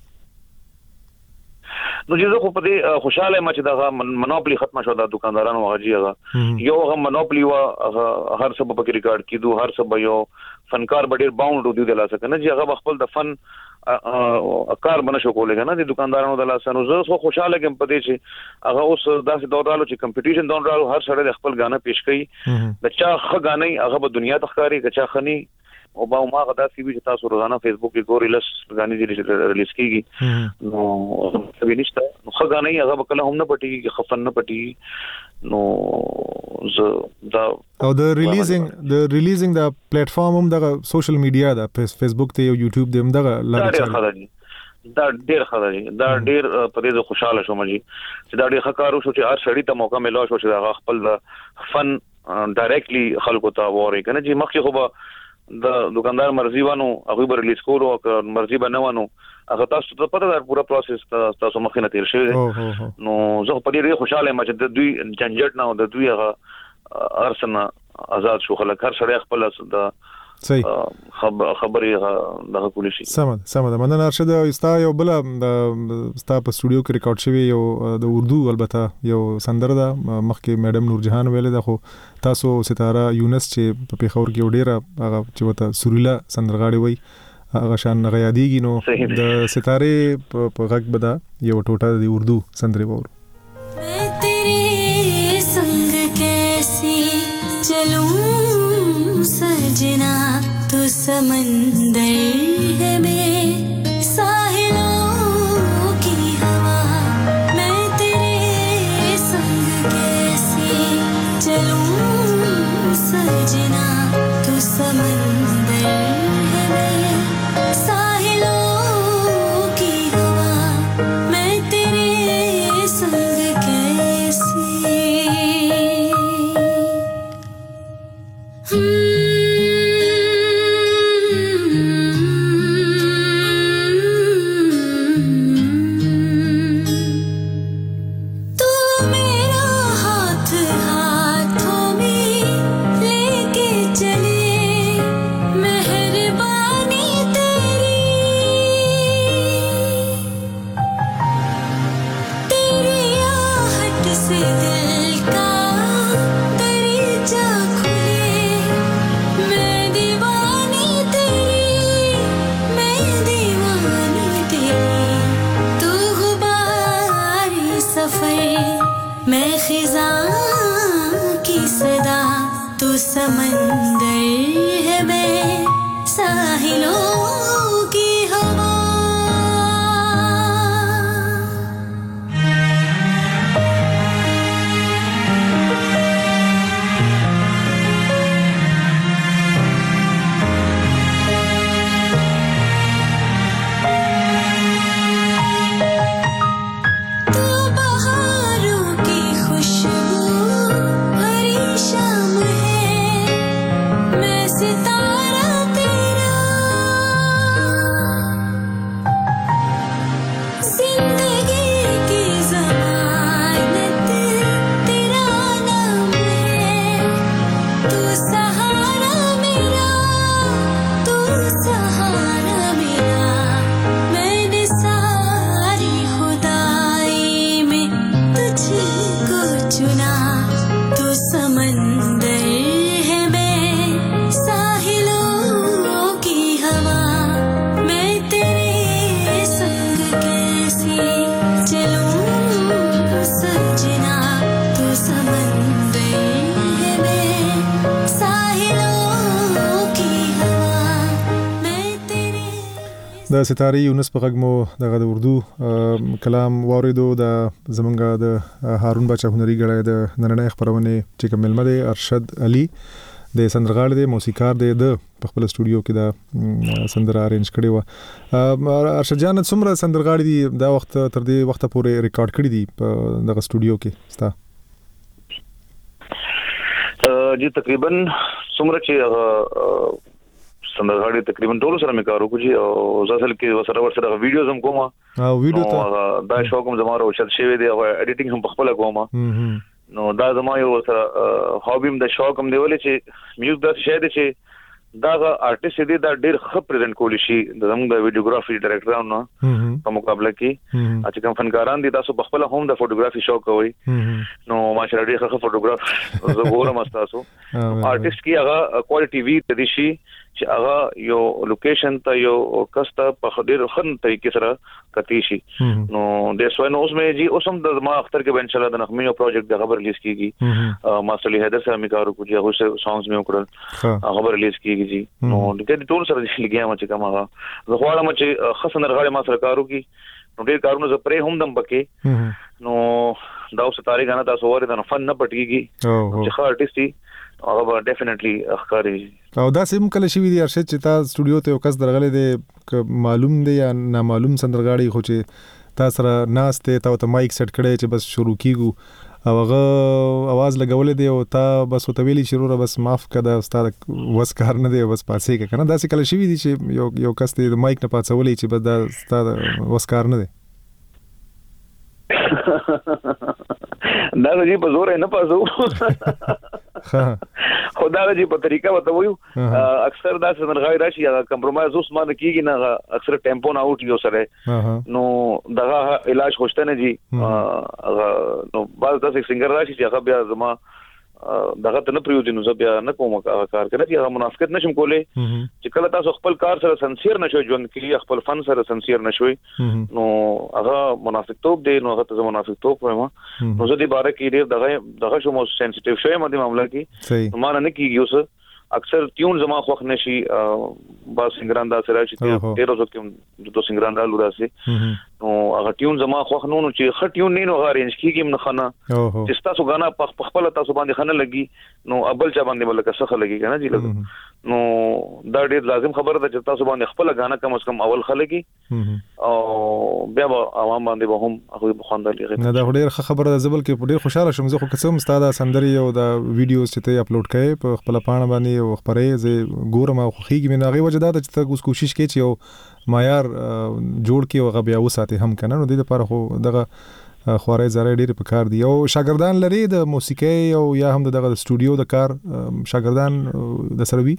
نو چې زه خو په دې خوشاله یم چې دا منوپلی ختمه شو د دکاندارانو هغه یو هغه منوپلی وا هر څه په ریکارډ کیدو هر څه به یو فنکار ډېر باوند ودی د لاسه کنه چې هغه خپل د فن کار بنه شو کولای کنه د دکاندارانو د لاسه نو زه خو خوشاله یم په دې چې هغه اوس داسې دور رالو چې کمپټیشن دور رالو هر سړی خپل غانه پیش کوي د چا خ غانه هغه په دنیا ته ښکاری که چا خني او با ما غدا سی وی چې تاسو روزانه فیسبوک کې ګوري لس غانې دي ریلیز کیږي نو څه وینښت نو خ غانې هغه کله هم نه پټي خفن نه پټي نو ز دا او د ریلیزینګ د پلیټ فارم هم د سوشل میډیا د فیسبوک ته او یوټیوب د هم دغه لاره دا ډیر خدای دا ډیر په دې خوشاله شوم چې دا ډیر ښکارو شو چې هر سړی ته موقع ملو شو چې هغه خپل فن ډایرکټلی خلکو ته ووري کنه چې مخکې خو د دکاندار مرزي وانه هغه به ریلیز کولو او مرزي بنوانو هغه تاسو ته پته دا پورا پروسس تاسو مخینه تیر شوی نو زه په دې خوشاله یم چې د دوی جنجټ نه او د دوی هغه ارسنه آزاد شو خلک هر سړی خپل د صحیح خبرې دغه کولی شي سم ده مننه ارشد استا یو بل ستا په سټوډیو کې ریکارډ شوی یو د اردو البته یو سندره ده مخکې میډم نور جهان ویلې ده خو تاسو ستاره یونس چې په پیښور کې ډیره هغه چې وته سوریلا سندرغاړي وای هغه شان غیادیږي نو د ستاره په غږ بدا یو ټوټه د اردو سندري وور सजना तो समंदर है में साहिलों की हवा मैं तेरे संग कैसे चलूं सजना तो समंदर है में साहिलों की हवा मैं तेरे संग कैसे د ستاري یونس په غږ مو د اردو کلام واوریدو د زمونږ د هارون بچا هنري غړی د نننۍ خبرونه چې کوم ملمه دی ارشد علي د سندرغاړي د موسیقار د خپل سټوډیو کې د سندره ارینج کړی و. ارشد جان څومره سندرغاړي دي دا وخت تر دې وخت پورې ریکارډ کړی دي په دغه سټوډیو کې ستا؟ جی تقریبا څومره چې سندرغاړي تقریبا ټول سره مې کار وکړ او ځل کې سره ویډیوز هم کوم او ویډیو ته دا شوق هم زموږ اوچت شوی دی او اډیټینګ هم په خپل کوم نو دا زما یو سره هابیم د شوق هم دی ولې چې میوزیک د شې دی چې دا آرټیست دی دا ډیر ښه پریزنټ کولی شي د زموږ د ویډیوګرافي ډایرکټرانو په مقابله کې چې کوم فنکاران دي تاسو په خپل هم د فوټوګرافي شوق کوي نو ماشاءالله ډیر ښه فوټوګراف زه ګورم تاسو آرټیست کی هغه کوالټي وی د شي چې هغه یو لوکیشن ته یو کسته په ډیر ښه طریقې سره کتی شي نو د سوینو اوس مې جی اوسم د ما اختر کې ان شاء الله د نغمه یو پروجیکټ د خبر ریلیز کیږي ماستر علی حیدر سره مې کار وکړ هغه سانګز مې وکړل خبر ریلیز کیږي جی نو د دې ټول سره لګیا ما چې کومه زه غواړم چې خاص نرغاړي ما سره کار وکړي نو ډیر کارونه زه پرې هم دم پکې نو دا اوس تاریخ غنا تاسو وره د فن نه پټیږي چې ښه آرټیست دی هغه ډیفینټلی اخکاری او دا سیم کله شي وی ارشد چې تا سټوډیو ته وکس درغله دی معلوم دی یا نامعلوم سندرغاړي خو چې تا سره ناشته تا ته مایک سیټ کړي چې بس شروع کیږو او هغه आवाज لګولې دی او تا بس وتویلی شروع بس معاف کړه استاد وس کار نه دی بس پاسې کنه دا څه کله شي وی دي چې یو کس د مایک نه پاتولې چې بس دا استاد وس کار نه دی دا جی په زور نه پاسو خدا جی په طریقه وته ویو اکثر دا سندرغاړي راشي هغه کمپرمایز اوس مانه کیږي نه اکثر ټیمپو نه اوټ یو سره نو دغه علاج خوشته نه جی نو بعض داسې سنگر راشي چې هغه بیا زما دغه ته نه پریوځي نو زه بیا نه کوم کار کنه چې هغه منافقت نشم کولای چې کله تاسو خپل کار سره سنسیر نشوي ژوند کې خپل فن سره سنسیر نشوي نو هغه منافقتوب دی نو هغه ته منافقتوب وایم نو زه دې باره کې ډېر دغه شوم سنسټیو شوی مده معاملې کې نو مان نه کیږي اوس اکثر ټیون زما خوښ نشي با سنگران دا سره چې ډېر وخت کې د سنگران رالو راسي نو هغه ټیون زما خوښ نو چې خ ټیون نه نو غارینج کیږي من خنه چې تاسو غانا په خپل تاسو باندې خنه لګي نو ابل چا باندې بلکه څه لګي کنه جی لګ نو دا ډېر لازم خبره ده چې تاسو باندې خپل غانا کم از کم اول خلګي او بیا عوام باندې به هم هغه بخوندل نه دا ډېر خبره ده زبل کې ډېر خوشاله شوم زه خو قسم استاد سندري او دا ویډیوز چې ته اپلوډ کړې په خپل پاڼه باندې او خبرې زه ګورم او خوخيږي مې هغه وجه دا چې ته اوس کوشش کوي چې یو معیار جوړ کې او بیا وساتي هم کنه نو د دې لپاره خو دغه خوارې زره ډېر په کار دی او شاګردان لري د موسیقي او یا هم دغه سټوډیو د کار شاګردان د سروي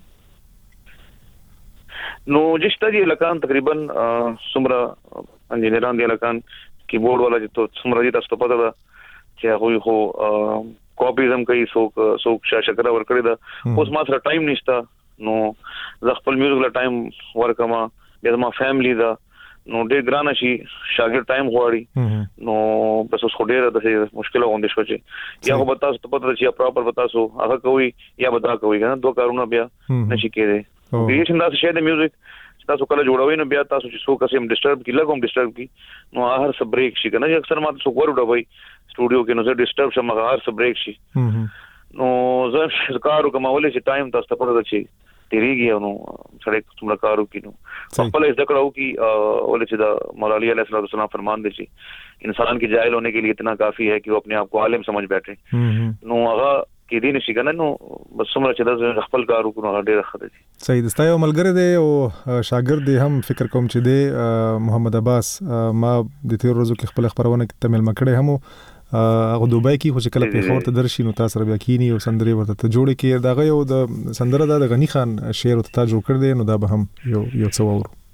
نو جشته دی لکان تقریبا سمرا انجینران دی لکان کیبورډ والا چې سمرا دي تاسو پته ده چې هغه خو کاپیز هم کوي څوک شاکره ور کړی دا اوس ما سره ټایم نشته نو زه خپل میوزیک لا ټایم ورکما بیا ما فیملی دا نو ډېر ګران شي شاګرد ټایم غواړي نو بس اوس خو ډېر د مشکل غونډه شو چې یا خو بتا ته پته چې پراپر بتا سو هغه کوي یا بتا کوي کنه دوه کارونه بیا نشي کېږي دې څنګه چې د میوزیک تاسو کله جوړوي نو بیا تاسو چې څوک هم ډیسټرب کی لګوم ډیسټرب کی نو هر څه بریک شي کنه اکثر ما څوک ورډوي سټوډیو کې نو زه ډیسټرب شم هغه هر څه بریک شي نو زه کارو کومولې چې ټایم تاسو ته پته شي تیریږي نو سړی څومره کارو کینو خپل ذکر او کی ولې چې دا مولا علی علیہ السلام فرمان دي چې انسان کی جاہل ہونے کے لیے اتنا کافی ہے کہ وہ اپنے آپ کو عالم سمجھ بیٹھے نو هغه کې دین شي کنه نو بس څومره چې د خپل کارو کو هغه ډیر ښه دي صحیح دستا یو ملګری دی او شاګرد دی هم فکر کوم چې دی محمد عباس ما د تیر ورځو کې خپل خبرونه تمل مکړې هم هغه دوبای کې خو چې کله په خور ته درشي نو تاسو بیا کینی او سندري ورته ته جوړ کې دا یو د سندره د غنی خان شعر ته جوړ کړ دی نو دا به هم یو څه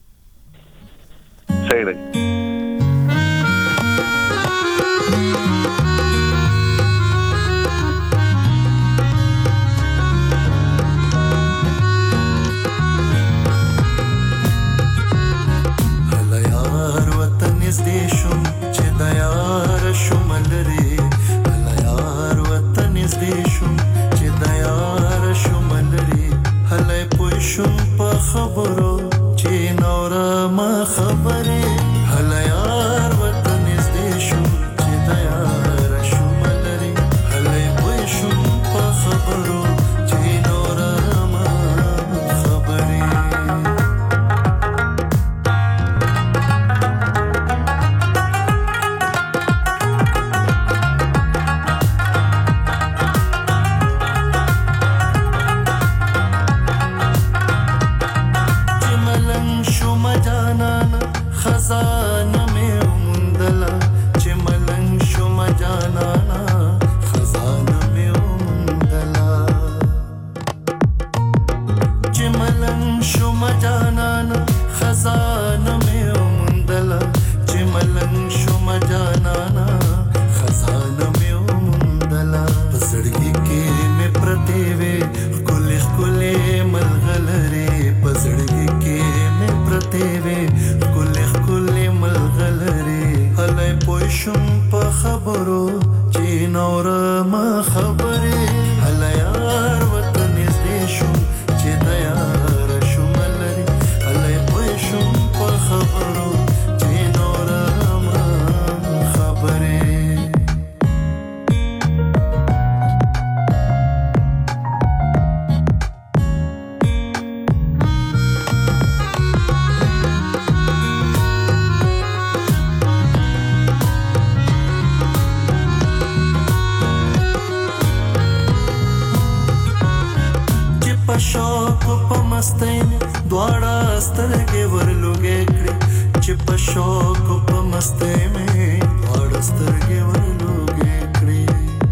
وورو صحیح دی خبرو چې نور ما هلا پسړګي کې مې پرته وې خلې خلې ملغلره پسړګي کې مې پرته وې خلې خلې ملغلره هلا پوښم په خبرو چې نور ما خبره هلا یار وطن دې شو چې د یار شوم لري هلا پوښم په خبرو شوق په مستۍ دواړه سترګې ورلوګې کړې چې په شوق په مستۍ مې دواړه سترګې ورلوګې کړې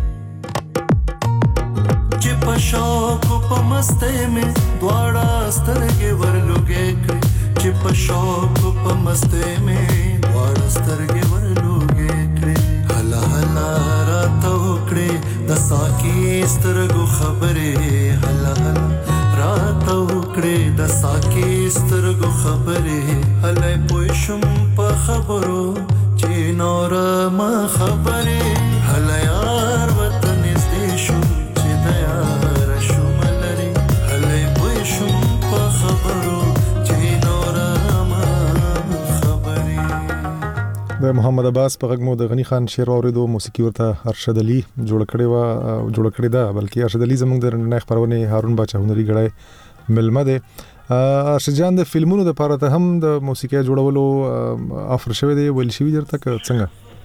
چې په شوق په مستۍ مې دواړه سترګې ورلوګې کړې چې په شوق په مستۍ مې دواړه سترګې ورلوګې کړې هلا هلا راته وکړې د ساقي سترګو خبرې هلا هلا راته وکړې د ساقي سترګو خبرې هلې پوښم په خبرو چې نور ما خبرې هلې یار وطن دې شو چې د یار شوم لري هلې پوښم په خبرو چې نور ما خبرې. د محمد عباس په غږ مو د غنی خان شعر اوریدو، موسیقي ورته ارشد علي جوړ کړی دا بلکې ارشد علي زموږ د نه خبرونه هارون باچا هنري غړای ملمه ده. ارشد جان د فلمونو د لپاره ته هم د موسیقي جوړولو افر شوی دی ویل شوی درته څنګه؟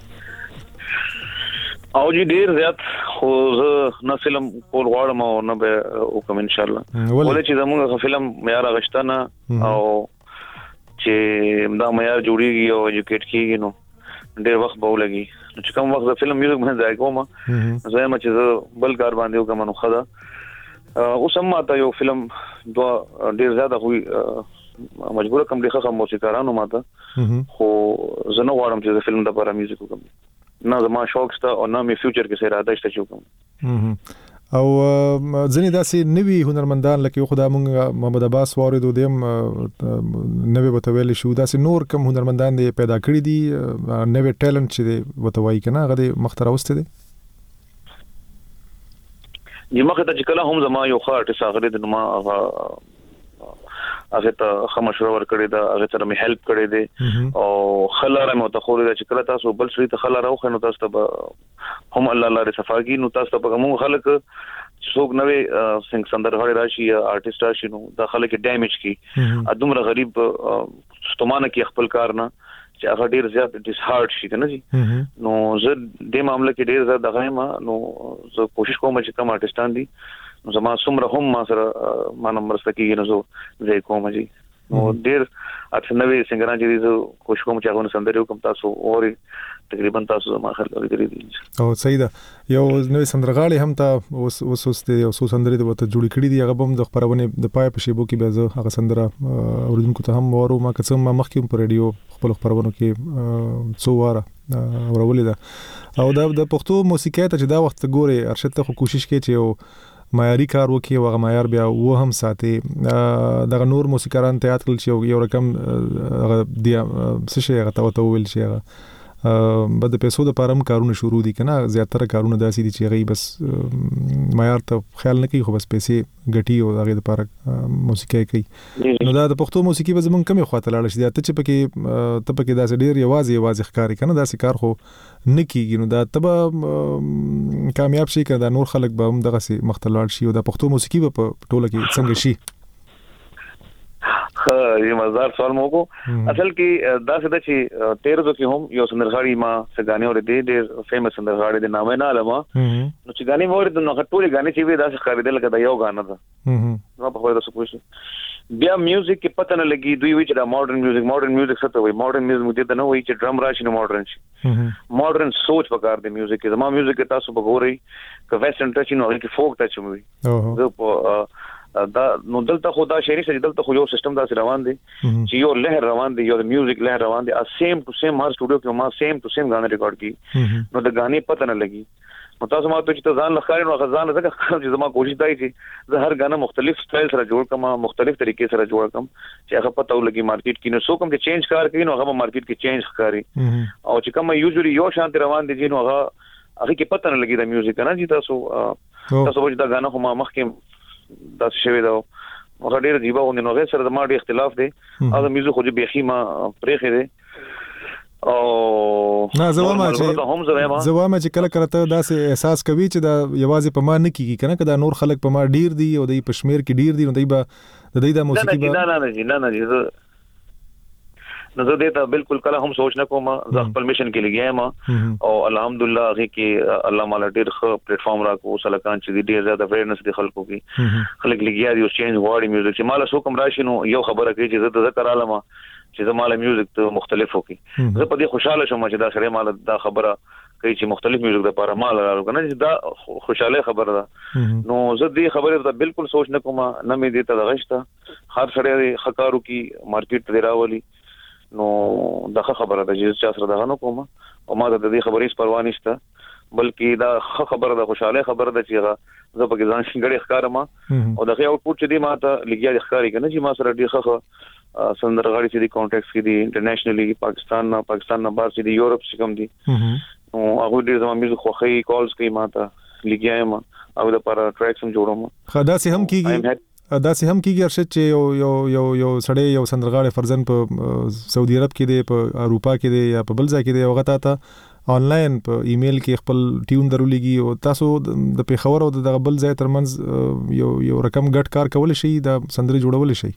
او جی ډیر زیات خو زه نه فلم کول غواړم او نه به وکم ان شاء الله. ولې چې زموږ فلم معیار غشتنه او چې دا معیار جوړیږي او ایجوکیټ کیږي نو ډیر وخت به ولګي. چې کوم وخت د فلم میوزیک باندې ځای کوم زه ما چې بل کار باندې وکم نو خدا اوس هم ماته یو فلم دوا ډیر زیاته خو مجبور کوم دغه موسیقارانو ماته خو زه نه غواړم چې د فلم د لپاره میوزیک وکم، نه زما شوق شته او نه می فیوچر کې سره اراده شته چې وکم. او ځنې داسې نوي هنرمندان لکه خدای مونږ محمد عباس واردو دیم نوې وتویل شو، داسې نور کم هنرمندان دې پیدا کړی دي نوې ټیلنت چې وتوای کنه هغه مختره واست دي. یمه ته چې کله هم زما یو خاطر ساغره د نما هغه ته خمشوره ور کړی دا هغه سره می هیلپ کړی دی او خلاره مو ته خو دا چې کله تاسو بل سری ته خلاره خو نو تاسو ته هم الله لاره صفاګي نو تاسو ته کوم خلک څوک نوې سنگ سندرغاړي راشي یا آرټیست راشي نو دا خلک ډیمیج کی ادمره غریب ستومانه کی خپل کار نه چې هغه ډیر زیات ډیس هارد شي کنه جی. نو زه د معاملې کې ډیر زیات دغه ما نو زه کوشش کوم چې کوم آرټیستان دي زما څومره هم ما سره ما نمبر سکیږي نو زه کوم جی. نو ډیر اته نوې څنګه چې زه کوشش کوم چې هغه سندري کوم تاسو اوري تقریبا تاسو ما خل لري دي. او صحیح ده. یو نوې سندرغاړي هم ته اوس یو څو سندري د وته جوړ کړي دي هغه هم د خبرونه د پای په شیبو کې به زه هغه سندره اوریدونکو ته هم ورو ما کڅم ما مخکې په رادیو خپل خبرونه کې څو واره اورولې ده. او د پښتو موسیقي ته چې دا وخت ګوري ارشد ته کوشش کوي چې یو معیاري کار وکړي او هغه معیار بیا و هم ساتي. دغه نور موسیقاران ته یاد کړل چې یو رقم هغه دی څه شي هغه ته ویل شي هغه بعد د پیسو د پارم کارونه شروع دي کنه زیاتره کارونه داسې دي چې غي بس معیار ته خیال نه کوي خو بس پیسې ګټي او هغه د پاره موسیقي کوي. نو دا د پښتو موسیقي به زمونږ کمی خواته لاړ شي ته چې پکې داسې ډیر یوازې ښکاری کنه داسې کار خو نه کیږي. نو دا تبه کامیاب شي کړه نور خلک به هم دغه سي مختلال شي او د پښتو موسیقي په ټوله کې څنګه شي. یہ مزدار سوال مو کو اصل کې دا څه د چې 13 کې هم یو سندرغاړي ما څه غانې اورې دي فیمس سندرغاړي د نامه نه علما نو چې غانې مو اورې نو ټولې غانې چې وي دا څه ښکارې دل کده یو غانه ده نو په خبره څه پوښتنه بیا میوزیک کې پته نه لګي دوی وی چې دا ماډرن میوزیک څه ته وي ماډرن میوزیک دې نه وي چې ډرم راشي نو ماډرن شي ماډرن سوچ پکار دی میوزیک کې زما میوزیک کې تاسو وګورئ ک ویسټرن ټچ نو کې فوک ټچ وي دا نو دلته خدا شهري سره دلته خو یو سیستم دا روان دي چې یو لهر روان دي یو میوزیک لهر روان دي سیم ټو سیم هر سټوډیو کې ما سیم ټو سیم غانې ریکارډ کی نو د غانې پته نه لګي نو تاسو ماته چې ځان لخرې نو غزان زکه چې زما کوشش دی چې زه هر غانه مختلف سټایل سره جوړ کم مختلف طریقې سره جوړ کم چې هغه پته ولګي مارکیټ کې نو سو کوم چې چینج کار کوي نو هغه مارکیټ کې چینج ښکاري او چې کوم یوزلی یو شانت روان دي نو هغه کې پته نه لګي د میوزیک نه چې تاسو وځي دا غانه خو ما مخکې دا شوی دا هغه ډیر عجیب و نو غیر سره د ما ډیر اختلاف دی هغه میوزیک خو به خي ما پرېخې دی او نه زوامه چې کله ته داسې احساس کوي چې دا یوازې په ما نه کیږي کنه کدا نور خلک په ما ډیر دي او د پښمیر کې ډیر دي نو دای به د دې د موسیقي نه نو زه دې ته بالکل کله هم سوچ نه کوم زه خپل میشن کې لګیا ما او الحمدلله هغه کې الله مالا ډیر ښه پلیټ فارم راکو سلکان چې ډیر زیاده اویرنس دي خلکو کې خلک لګیا دي او چینج غواړي میوزیک چې مالا سو کوم راشي نو یو خبره کوي چې زه ذکر عالمه چې زماله میوزیک ته مختلف وکي زه په دې خوشاله شوم چې دا سره مال دا خبره کوي چې مختلف میوزیک د لپاره مال راغلی کنه چې دا خوشاله خبره ده نو زه دې خبره ته بالکل سوچ نه کوم نه مې دې ته غشته هر سره خکارو کی مارکیټ ته راولي نو دا خبره ده چې چا سره دا نه کوم او ما د دې خبرې پروا نشته بلکې دا خبره ده خوشاله خبره ده چې زه په ځان څنګه ښکارم او دغه اوټپوټ چې دی ما ته لګیا ښکاری کنه چې ما سره ډیر ښه سندرغاړي چې دی کانټیکټس کې دي انټرنیشنلی پاکستان نه بار چې دی یورپ څخه کم دي نو هغه ډیر زما میوزیک خوخي کالز کوي ما ته لګیا ما او د لپاره ټریکس هم جوړوم خدا سي هم کیږي ارشد چې یو سړی یو سندرغاړي فرزن په سعودي عرب کې دی په اروپا کې دی یا په بل ځای کې دی هغه ته آنلاین په ایمیل کې خپل ټیون درولېږي او تاسو د پیښور او د بل ځای ترمنځ یو رقم ګډ کار کول شي دا سندري جوړول شي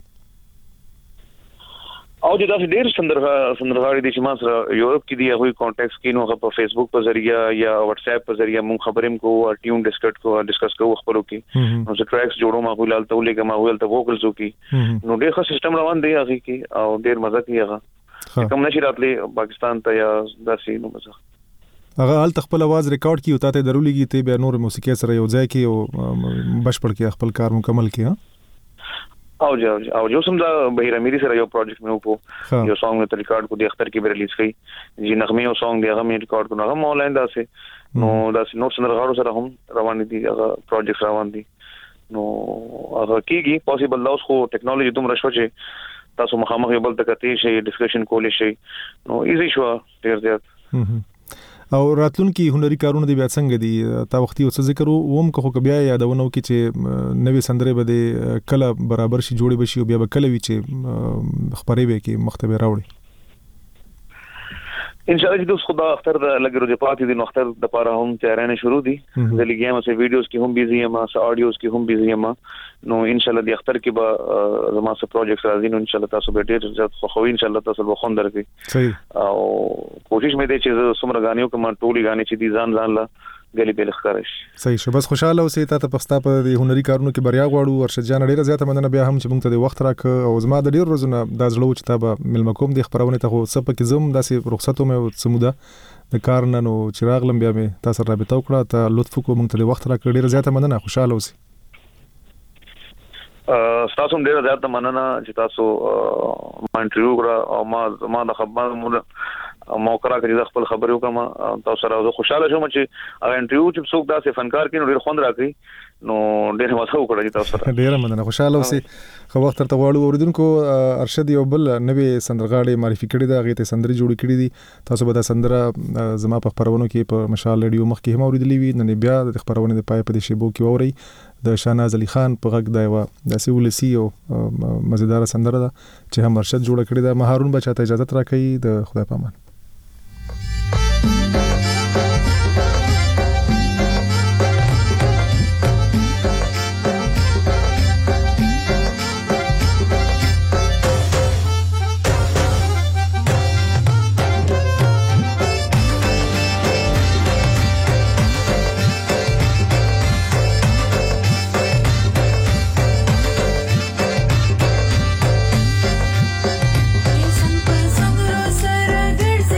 او د داسې ډېر سندرغاړي دي چې ما سره یورپ کې دي هغوی کانټیکټس کې نو هغه په فیسبوک په ذریعہ یا واتس اپ په ذریعہ مونږ خبرې کوو ټیون ډسکس کوو خپلو کې نو زه ټریکس جوړوم هغوی لالته ولېږم هغوی هلته ووکلز وکړي نو ډېر ښه سیسټم روان دی هغې کې او ډېر مزه کوي هغه کم نشي راتلی پاکستان ته یا داسې نو مزه هغه هلته خپل आवाज ریکارډ کی او تاسو درولېږي ته بیا نور موسیقي سره یو ځای کې او بشپړ کې خپل کار مکمل کی او جو سم دا بهیر امیری سره یو پروجیکټ مې وکړو یو سانګ مې ریکارډ کو د اختر کې به ریلیز کړي چې نغمه یو سانګ دی هغه مې ریکارډ کو هغه آنلاین داسې نو داسې نور سندرغاړو سره هم روان دي هغه پروجیکټ روان دي نو هغه کېږي پوسیبل دا اوس خو ټیکنالوژي دومره شو چې تاسو مخامخ یو بل ته کتئ شي ډسکشن کولی شي نو ایزی شو ډیر زیات او راتلونکي هنري کارونه دی بیا څنګه دي تا وختي او څه ذکر ووم که بیا یادونه وکړي چې نوې سندرې به کله برابر شي جوړې بشي او بیا به کله وي چې خبرې به کې مختبه راوړي ان شاء الله چې خدا اختر د لګرو د پاتې د اختر د پاره هم تیارانه شروع دي د لګیامه سه ویډیوز کې هم بيزي یم سه اډیوز کې هم بيزي یم نو ان شاء الله د اختر کې به زما سه پروجیکټ راځي نو ان شاء الله تاسو به ډیر زیات خو ان شاء الله تاسو به خوند درکې صحیح او کوشش مې دی چې څومره غانیو کوم ټولي غانې چې دي ځان لا غلي به لخرش صحیح شو بس خوشاله اوسئ ته پستا په د هنري کارونو کې بریا غواړو ورشد جان ډیره زیاته مننه بیا هم چې موږ ته د وخت راک او زما د ډیر روزونه د زړه چې تابه ملمکوم د خبرونه ته خو سپه کې زم داسې رخصتو مې سموده د کار نه نو چراغ لم بیا مې تاسو رابطه وکړه ته لطف کو موږ ته د وخت راک ډیره زیاته مننه خوشاله اوسئ تاسو ډیره زیاته مننه چې تاسو ما انټرویو کړه او ما د خبرو موقع راکړی د خپل خبرو کوم تاسو سره زه خوشاله شوم چې هغه انټرویو چې څوک داسې فنکار کینو ډیر خوند راکړي نو ډیر مزه وکړه تاسو سره ډیر مننه خوشاله اوسئ خو وخت تر غواړو اوریدونکو ارشد یو بل نوې سندرغاړي معرفي کړي دا غیته سندري جوړ کړي دي تاسو به دا سندره زما په خبرونو کې په مشال رادیو مخ کې هم اوریدلې وي نن بیا د خبرونو د پای په دې شیبو کې اوري د شاهناز علي خان په غږ دا یو داسې ولسی او مزیدار سندره ده چې هم ارشد جوړ کړي دا مهارون بچا ته اجازه راکړي د خدای پامان संग सर गड़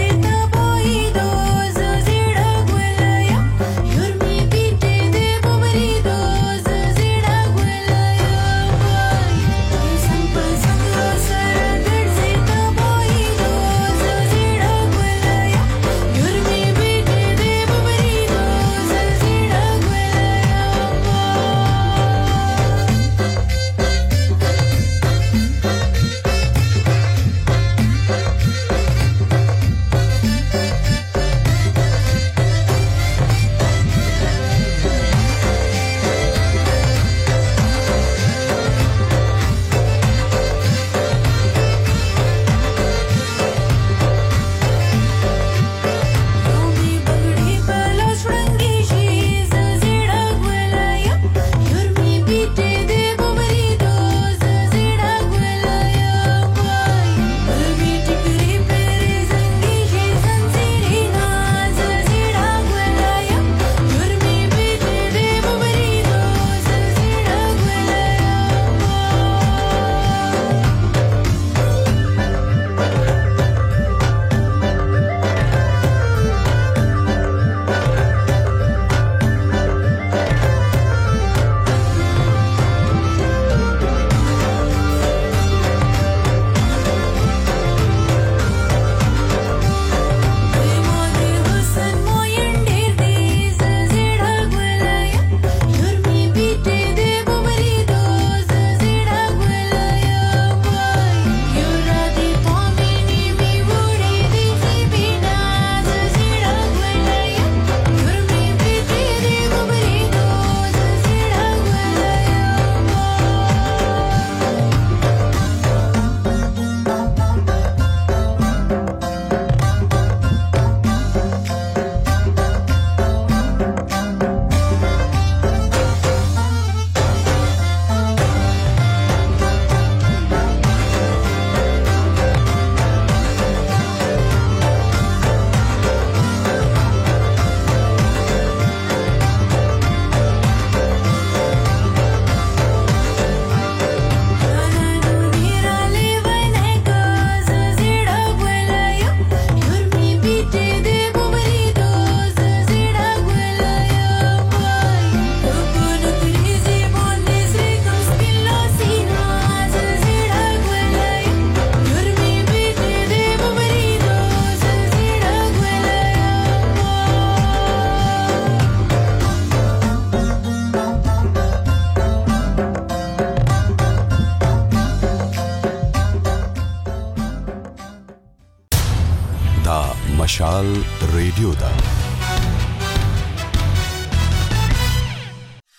مشال ریډیو ده